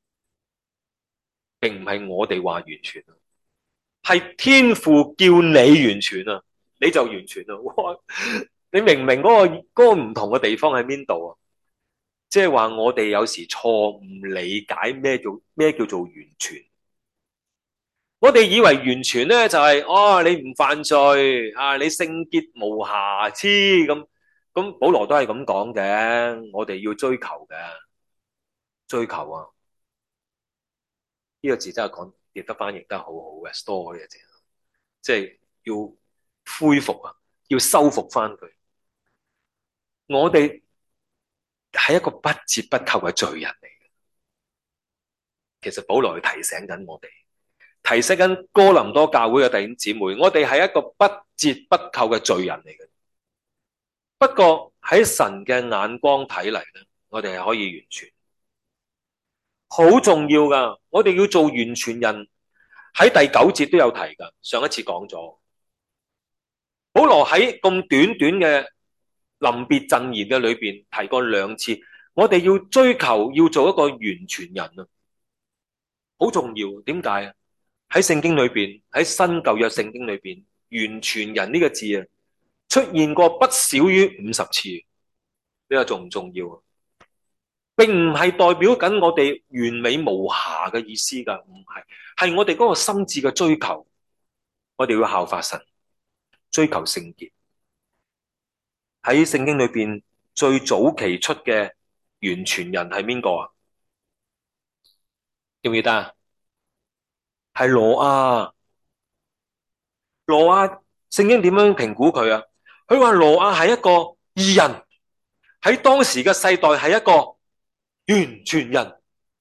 並唔係我哋話完全啊，係天父叫你完全啊，你就完全啦。哇！你明唔明嗰個唔同嘅地方喺邊度啊？即係話我哋有時錯誤理解咩叫做完全。我哋以為完全咧就係、你唔犯罪啊，你聖潔無瑕疵咁保羅都係咁講嘅，我哋要追求嘅，追求啊，呢個字真係講譯得翻譯得好好嘅 store 嘅字，即係要恢復啊，要修復翻佢。我哋係一個不折不扣嘅罪人嚟嘅，其實保羅係提醒緊我哋。提醒緊哥林多教會嘅弟兄姊妹，我哋係一個不折不扣嘅罪人嚟嘅。不過喺神嘅眼光睇嚟咧，我哋係可以完全，好重要噶。我哋要做完全人，喺第9節都有提噶。上一次講咗，保羅喺咁短短嘅臨別贈言嘅裏邊提過2次，我哋要追求要做一個完全人啊，好重要。點解啊？喺聖經裏邊，喺新舊約聖經裏邊，完全人呢個字啊，出現過不少於50次。你話重唔重要啊？並唔係代表緊我哋完美無瑕嘅意思噶，唔係，係我哋嗰個心智嘅追求。我哋要效法神，追求聖潔。喺聖經裏邊最早期出嘅完全人係邊個啊？ 記唔記得啊？係挪亞。挪亞聖經點樣評估佢啊？佢話挪亞係一個義人，喺當時嘅世代係一個完全人。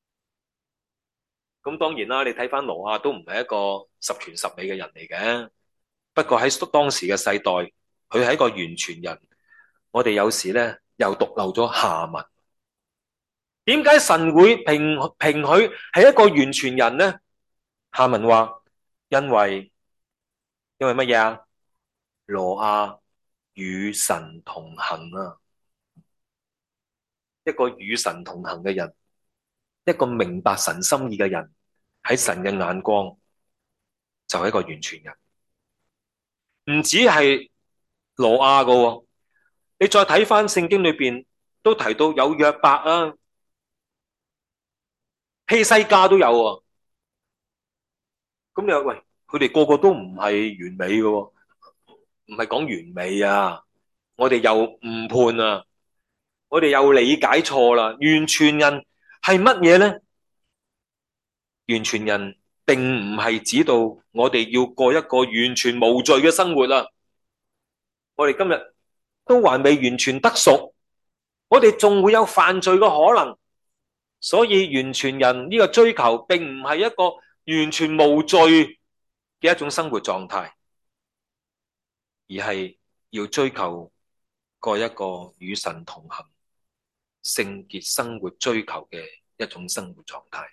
咁當然啦，你睇翻挪亞都唔係一個十全十美嘅人嚟嘅。不過喺當時嘅世代，佢係一個完全人。我哋有時咧又讀漏咗下文。點解神會評許係一個完全人呢？下文話因為乜嘢啊？挪亞與神同行啊！一個與神同行嘅人，一個明白神心意嘅人，喺神嘅眼光就係一個完全人。唔止係挪亞噶，你再睇翻聖經裏邊都提到有約伯啊、希西家都有啊。咁你話喂，佢哋個個都唔係完美噶，唔係講完美啊，我哋又誤判啊，我哋又理解錯啦。完全人係乜嘢呢？完全人並唔係指到我哋要過一個完全無罪嘅生活啦。我哋今日都還未完全得贖，我哋仲會有犯罪嘅可能。所以完全人呢個追求並唔係一個完全無罪嘅一種生活狀態，而係要追求過一個與神同行、聖潔生活追求嘅一種生活狀態。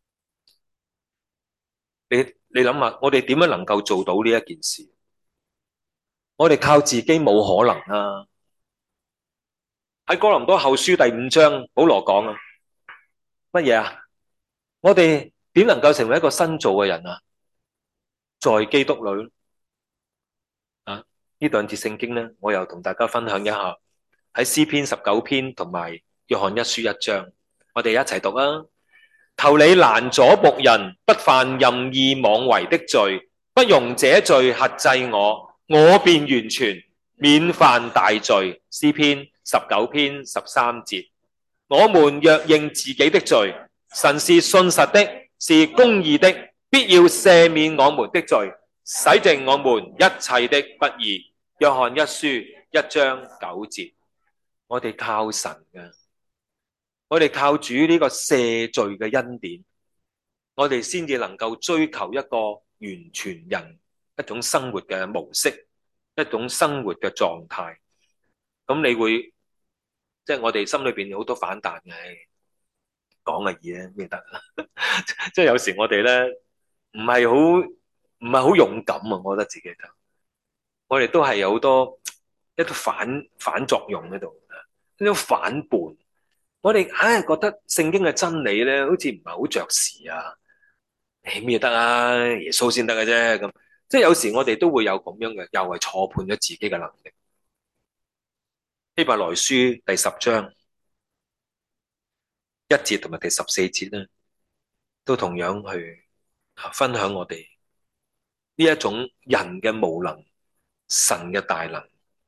你諗下，我哋點樣能夠做到呢一件事？我哋靠自己冇可能啊！喺哥林多後書第5章，保羅講啊，乜嘢啊？我哋點能夠成為一個新造嘅人啊？在基督裏啊！呢兩節聖經咧，我又同大家分享一下，喺詩篇19篇同埋約翰一書1章，我哋一齊讀啊！求你攔阻僕人不犯任意妄為的罪，不容這罪轄制我，我便完全免犯大罪。詩篇19篇13節。我們若認自己的罪，神是信實的，是公義的，必要赦免我們的罪，洗淨我們一切的不義。約翰一書1章9節。我哋靠神嘅，我哋靠主呢個赦罪嘅恩典，我哋先至能夠追求一個完全人一種生活嘅模式，一種生活嘅狀態。咁你會即係我哋心裏邊有好多反彈嘅，講嘅嘢咩得啊？即係有時我哋咧唔係好勇敢啊！我覺得自己就我哋都係有好多一啲反作用喺度，呢種反叛。我哋硬係覺得聖經嘅真理咧，好似唔係好着時啊！咩得啊？耶穌先得嘅啫，咁即係有時我哋都會有咁樣嘅，又係錯判咗自己嘅能力。希伯來書第10章1節同埋第14節咧，都同樣去分享我哋呢一種人嘅無能，神嘅大能。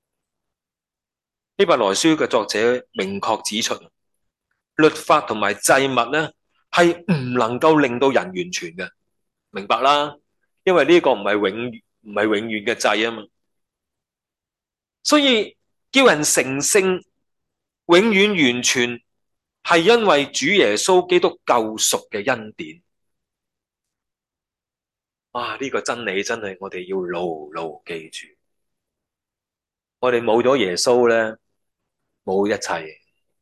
希伯來書嘅作者明確指出，律法同埋祭物咧係唔能夠令到人完全嘅，明白啦？因為呢個唔係永遠嘅祭啊嘛，所以叫人成聖、永遠完全，係因為主耶穌基督救贖嘅恩典。啊！呢個真理真係我哋要牢牢記住。我哋冇咗耶穌咧，冇一切。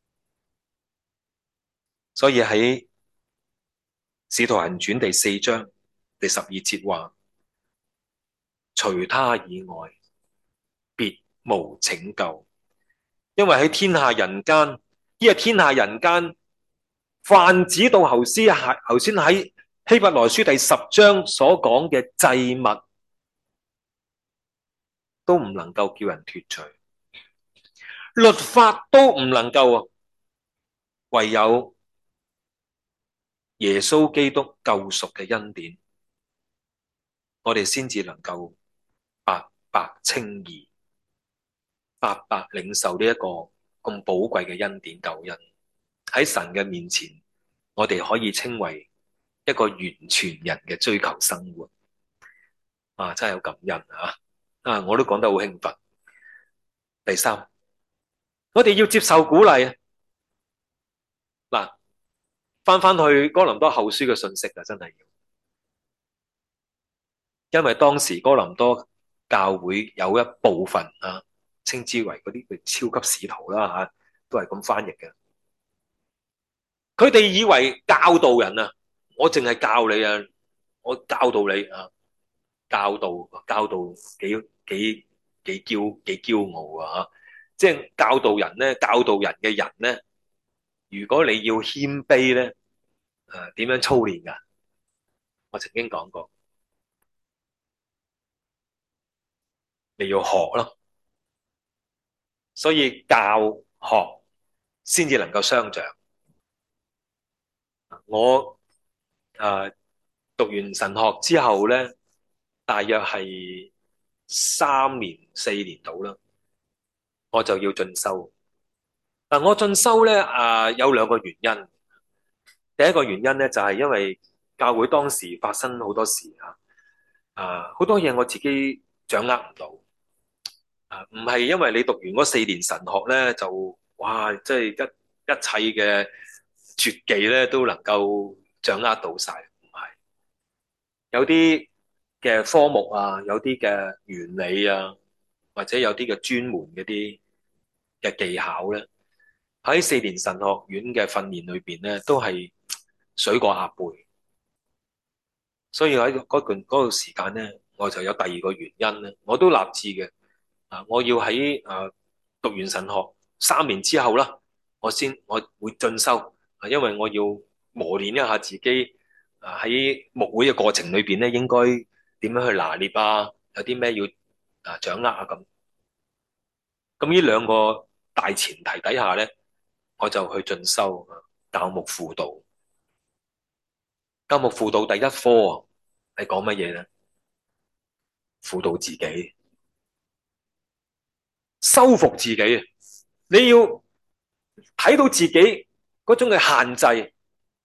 所以喺使徒行傳第4章第12節話，除他以外，別無拯救。因為喺天下人間，呢個天下人間，泛指到頭先喺希伯來書第10章所講嘅祭物，都唔能夠叫人脫除，律法都唔能夠，唯有耶穌基督救贖嘅恩典，我哋先至能夠白白稱義，白白領受呢一個咁寶貴嘅恩典救恩。喺神嘅面前，我哋可以稱為一個完全人嘅追求生活啊，真係好感恩我都講得好興奮。第三，我哋要接受鼓勵嗱，翻去哥林多後書嘅信息啊，真係要，因為當時哥林多教會有一部分稱之為嗰啲超級使徒啦都係咁翻譯嘅。佢哋以為教導人我淨係教你我教導你教導幾驕傲即係教導人咧，教導人嘅人咧，如果你要謙卑咧，點樣操練噶？我曾經講過，你要學咯，所以教學先至能夠相長。我讀完神學之後咧，大約係3年4年到啦，我就要進修。嗱，我進修咧有兩個原因。第一個原因咧就係因為教會當時發生好多事好多嘢我自己掌握唔到唔係因為你讀完嗰4年神學咧就哇，即係一切嘅絕技咧都能夠掌握到晒，唔係有啲嘅科目有啲嘅原理或者有啲嘅專門嗰啲嘅技巧咧，喺4年神學院嘅訓練裏邊咧，都係水過鴨背，所以喺嗰個時間咧，我就有第二個原因咧，我都立志嘅我要喺讀完神學3年之後啦，我會進修因為我要磨練一下自己喺牧會嘅過程裏邊咧，應該點樣去拿捏有啲咩要掌握咁。咁呢兩個大前提底下咧，我就去進修教牧輔導。教牧輔導第一科係講乜嘢咧？輔導自己，修復自己。你要睇到自己嗰種嘅限制，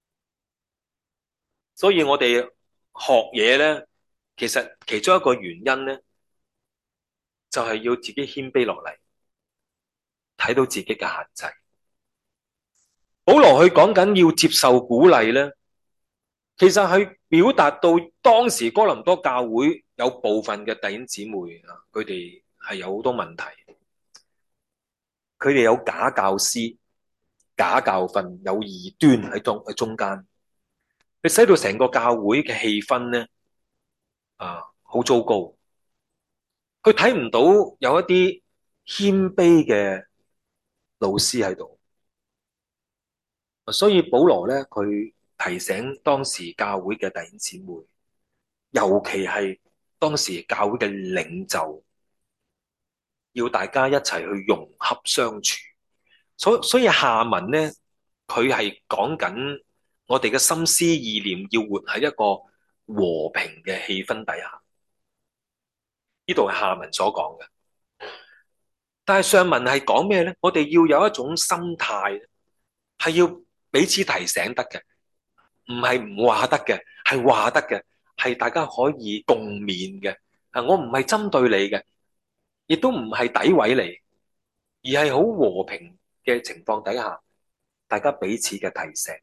所以我哋學嘢咧，其實其中一個原因咧，就係要自己謙卑落嚟，睇到自己嘅限制。保羅佢講緊要接受鼓勵咧，其實係表達到當時哥林多教會有部分嘅弟兄姊妹佢哋係有好多問題，佢哋有假教師、假教訓、有異端喺中間，佢使到成個教會嘅氣氛咧好糟糕。佢睇唔到有一啲謙卑嘅老師喺度，所以保羅咧佢提醒當時教會嘅弟兄姊妹，尤其係當時教會嘅領袖，要大家一齊去融合相處。所以下文咧，佢係講緊我哋嘅心思意念要活喺一個和平嘅氣氛底下。呢度係下文所講嘅，但係上文係講咩咧？我哋要有一種心態，係要彼此提醒得嘅，唔係唔話得嘅，係話得嘅，係大家可以共勉嘅。我唔係針對你嘅，亦都唔係詆毀你，而係好和平嘅情況底下，大家彼此嘅提醒。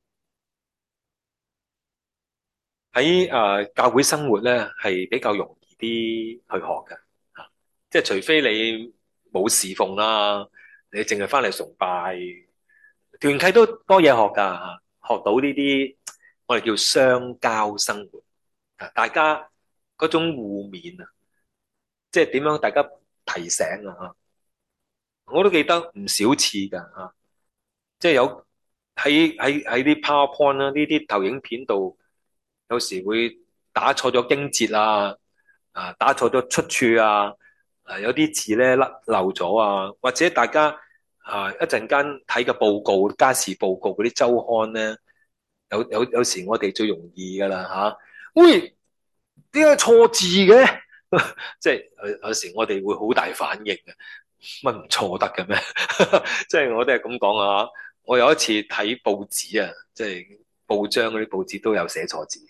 喺教會生活咧，係比較容易啲去學嘅，即係除非你冇侍奉你淨係翻嚟崇拜，團契都多嘢學噶，學到呢啲我哋叫相交生活，大家嗰種互勉即係點樣大家提醒我都記得唔少次噶即係有喺啲 PowerPoint 呢啲投影片度，有時會打錯咗經節打錯咗出處有啲字咧甩漏咗或者大家一陣間睇嘅報告、家事報告嗰啲周刊咧，有時我哋最容易噶啦喂，點解錯字嘅？即係有時我哋會好大反應嘅，乜唔錯得嘅咩？即係我都係咁講我有一次睇報紙即係報章嗰啲報紙都有寫錯字。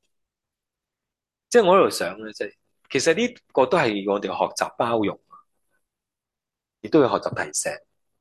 即係我喺度想咧，即係其實呢個都係我哋學習包容，亦都要學習提醒。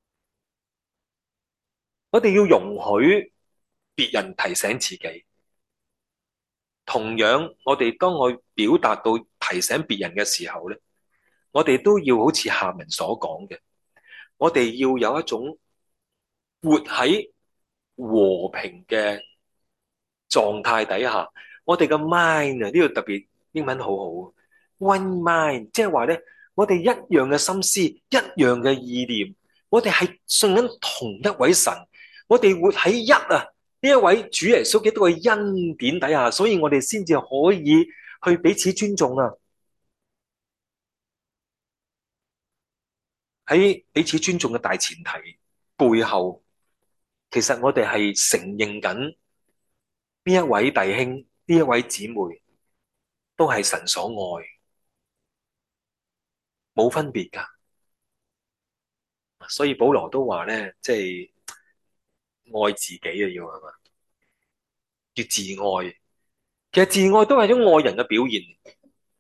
我哋要容許別人提醒自己，同樣我哋當我表達到提醒別人嘅時候咧，我哋都要好似下文所講嘅，我哋要有一種活喺和平嘅狀態底下，我哋嘅 mind 啊，呢個特別英文好好，one mind，即係話咧，我哋一樣嘅心思，一樣嘅意念，我哋係信緊同一位神，我哋活喺一啊呢一位主耶穌基督嘅恩典底下，所以我哋先至可以去彼此尊重啊！喺彼此尊重嘅大前提背後，其實我哋係承認緊呢一位弟兄、呢一位姊妹都係神所愛，冇分別噶。所以保羅都話咧，即係愛自己啊，要係嘛，要自愛。其實自愛都係一種愛人嘅表現。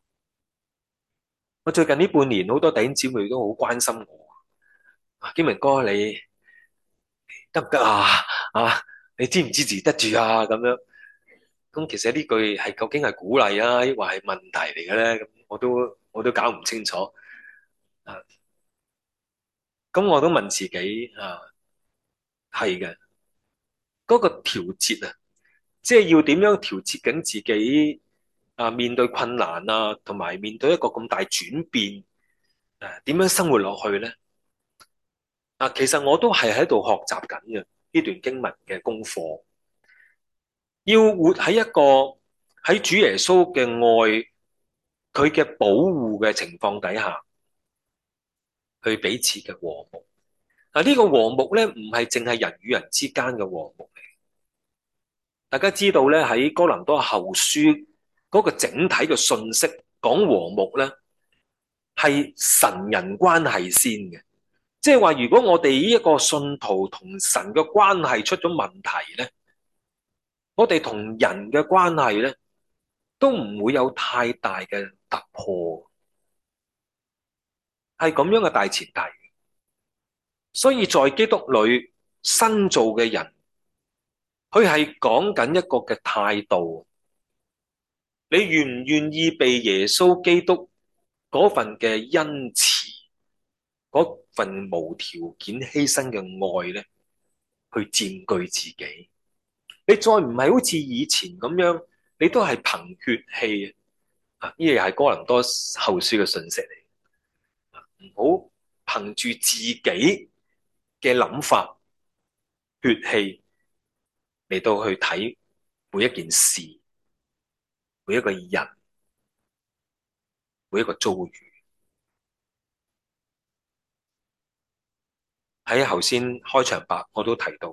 我最近呢半年，好多弟兄姊妹都好關心我。堅明哥，你得唔得啊？啊，你支唔支持得住啊？咁樣。咁其實呢句係究竟係鼓勵啊，抑或係問題嚟嘅咧？咁我都搞唔清楚。啊，咁我都問自己啊，係嘅，嗰個調節啊，即係要點樣調節緊自己啊？面對困難啊，同埋面對一個咁大轉變，誒，點樣生活落去咧？啊，其實我都係喺度學習緊嘅呢段經文嘅功課，要活喺一個喺主耶穌嘅愛、佢嘅保護嘅情況底下，去彼此嘅和睦。嗱，呢個和睦咧，唔係淨係人與人之間嘅和睦嚟。大家知道咧，喺哥林多後書嗰個整體嘅信息講和睦咧，係神人關係先嘅。即係話，如果我哋呢一個信徒同神嘅關係出咗問題咧，我哋同人嘅關係咧，都唔會有太大嘅突破，係咁樣嘅大前提。所以在基督裏新造嘅人，佢係講緊一個嘅態度，你願唔願意被耶穌基督嗰份嘅恩慈，嗰份無條件犧牲嘅愛咧，去佔據自己？你再唔係好似以前咁樣，你都係憑血氣啊！呢個又係哥林多後書嘅信息嚟，唔好憑住自己嘅諗法、血氣嚟到去睇每一件事、每一個人、每一個遭遇。喺頭先開場白我都提到，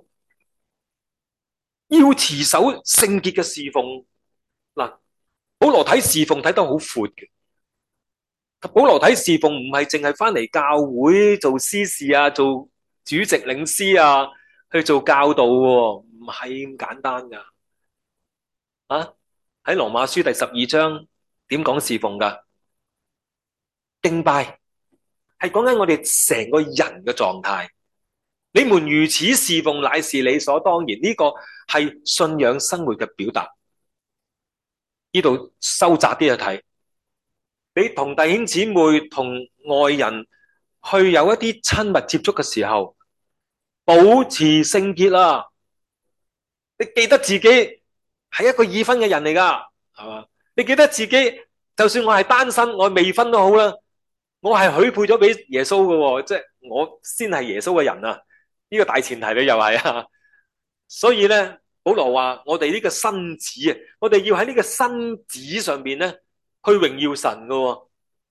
要持守聖潔嘅侍奉。嗱，保羅睇侍奉睇得好闊嘅。保羅睇侍奉唔係淨係翻嚟教會做司事啊，做主席領詩啊，去做教導喎，唔係咁簡單噶。啊，喺羅馬書第12章點講侍奉噶？敬拜係講緊我哋成個人嘅狀態。你們如此侍奉，乃是理所當然。呢個係信仰生活嘅表達。呢度收窄啲去睇，你同弟兄姊妹、同外人去有一啲親密接觸嘅時候，保持聖潔啊！你記得自己係一個已婚嘅人嚟噶，係嘛？你記得自己，就算我係單身，我未婚都好啦，我係許配咗俾耶穌嘅，即係我先係耶穌嘅人啊！呢個大前提你又係啊，所以咧，保羅話我哋呢個身子啊，我哋要喺呢個身子上邊咧去榮耀神嘅，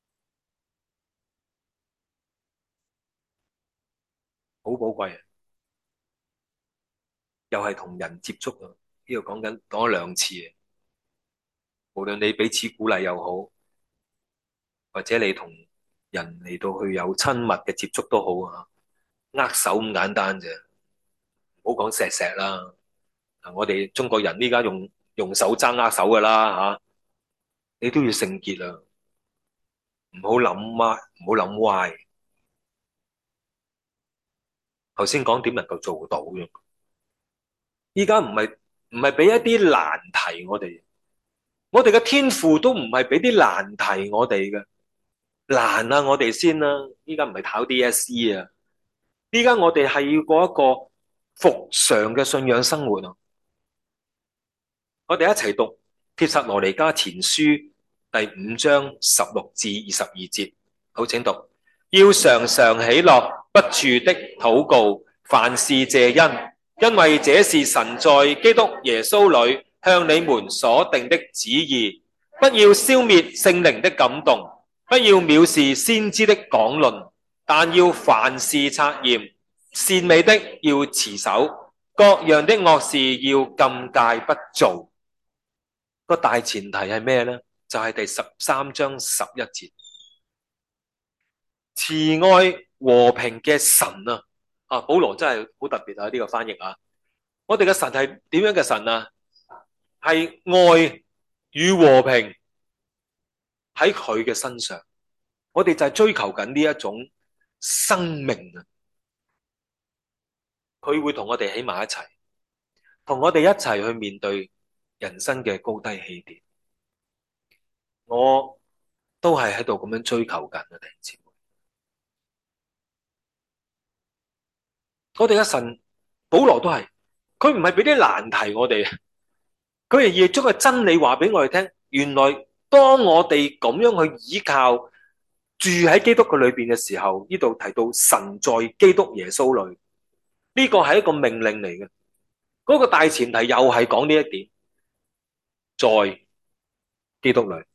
好寶貴啊！又係同人接觸啊，呢度講咗兩次啊，無論你彼此鼓勵又好，或者你同人嚟到去有親密嘅接觸都好啊，握手咁簡單啫，唔好講錫錫啦。 我哋中國人依家用手踭握手噶啦吓，你都要聖潔啊，唔好諗歪，唔好諗歪。頭先講點能夠做到嘅，依家唔係俾一啲難題我哋嘅天父都唔係俾啲難題我哋嘅，難啊我哋先啦，依家唔係考 DSE 啊，依家我哋係要過一個復常嘅信仰生活啊！我哋一齊讀帖撒羅尼迦前書第5章16至22節，好，請讀。要常常喜樂，不住的禱告，凡事謝恩，因為這是神在基督耶穌裏向你們所定的旨意。不要消滅聖靈的感動，不要藐視先知的講論，但要凡事察驗，善美的要持守，各樣的惡事要禁戒不做。個大前提係咩呢？就係第13章11節，慈愛和平嘅神啊，保羅真係好特別啊！呢個翻譯啊，我哋嘅神係點樣嘅神啊？係愛與和平喺佢嘅身上，我哋就係追求緊呢一種生命啊！佢會同我哋喺埋一齊，同我哋一齊去面對人生嘅高低起跌。我都係喺度咁樣追求緊啊！弟兄姊妹，我哋嘅神保羅都係，佢唔係俾啲難題我哋，佢係要將個真理話俾我哋聽。原來當我哋咁樣去依靠住喺基督嘅裏邊嘅時候，呢度提到神在基督耶穌裏，呢個係一個命令嚟嘅。嗰個大前提又係講呢一點，在基督裏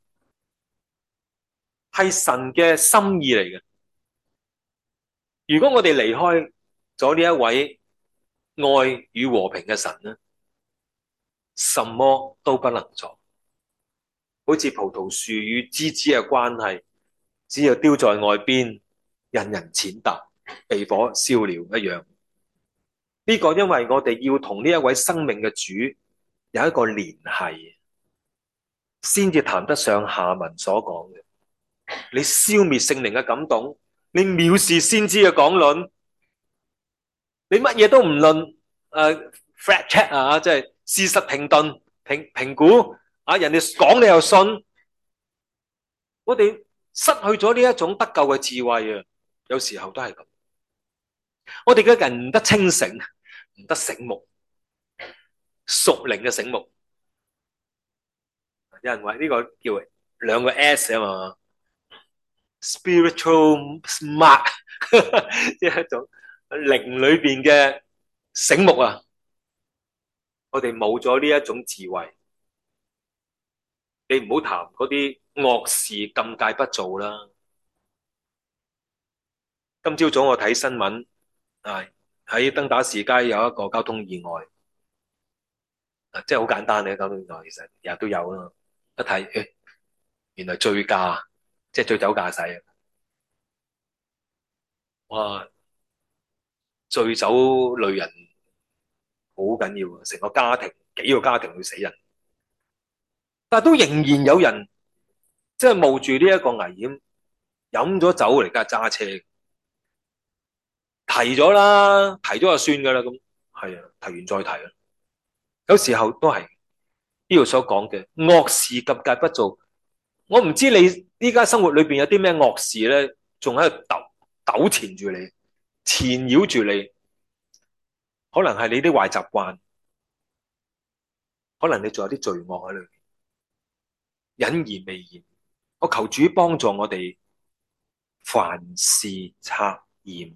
係神嘅心意嚟嘅。如果我哋離開咗呢一位愛與和平嘅神呢，什麼都不能做，好似葡萄樹與枝子嘅關係，只有丟在外邊，任人踐踏，被火燒了一樣。呢個因為我哋要同呢一位生命嘅主有一個聯繫，先至談得上下文所講嘅。你消滅聖靈嘅感動，你藐視先知嘅講論，你乜嘢都唔論，fact check 啊，即係事實評論、評估啊，人哋講你又信，我哋失去咗呢一種得救嘅智慧啊！有時候都係咁，我哋嘅人唔得清醒，唔得醒目，屬靈嘅醒目。有人話呢個叫兩個 S 啊嘛 ，spiritual smart， 即係一種靈裏邊嘅醒目啊！我哋冇咗呢一種智慧，你唔好談嗰啲惡事禁戒不做啦。今朝早我睇新聞，喺登打士街有一個交通意外，即係好簡單嘅交通意外，其實日日都有啦。一睇，原來醉駕，即係醉酒駕駛啊！哇，醉酒累人好緊要啊！成個家庭，幾個家庭會死人，但係都仍然有人即係冒住呢一個危險，飲咗酒嚟家揸車，提咗啦，提咗就算噶啦，咁係啊，提完再提啊。有時候都係呢度所講嘅惡事禁戒不做。我唔知你依家生活裏邊有啲咩惡事咧，仲喺度糾纏住你，纏繞住你。可能係你啲壞習慣，可能你仲有啲罪惡喺裏邊，隱而未現。我求主幫助我哋，凡事察驗。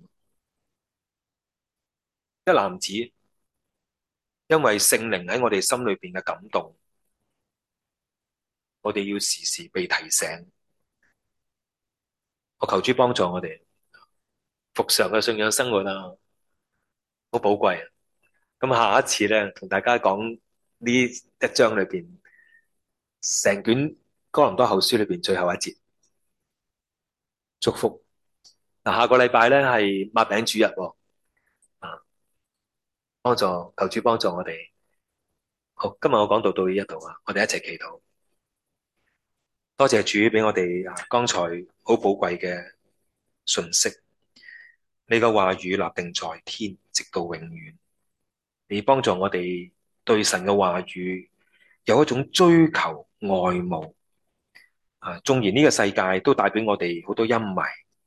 一男子因為聖靈喺我哋心裏邊嘅感動，我哋要時時被提醒。我求主幫助我哋復常嘅信仰生活啊，好寶貴啊！咁下一次咧，同大家講呢一章裏邊成卷哥林多後書裏邊最後一節祝福。嗱，下個禮拜咧係擘餅主日，幫助求主幫助我哋。 好，今日我講到呢一度啊，我哋一齊祈禱。多謝主俾我哋剛才好寶貴嘅信息，你嘅話語立定在天，直到永遠。你幫助我哋對神嘅話語有一種追求愛慕啊！縱然呢個世界都帶俾我哋好多陰霾，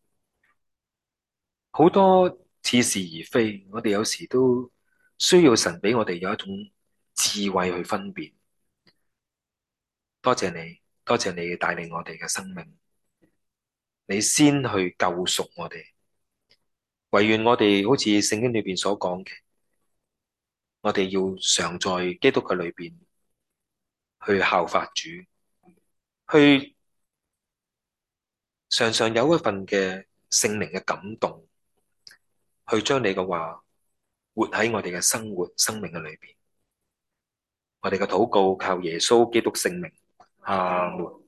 好多似是而非，我哋有時都需要神俾我哋有一種智慧去分辨。多謝你，多謝你帶領我哋嘅生命，你先去救贖我哋。唯願我哋好似聖經裏邊所講嘅，我哋要常在基督嘅裏邊去效法主，去常常有一份嘅聖靈嘅感動，去將你嘅話活喺我哋嘅生活、生命嘅裏邊。我哋嘅禱告靠耶穌基督聖名，阿門。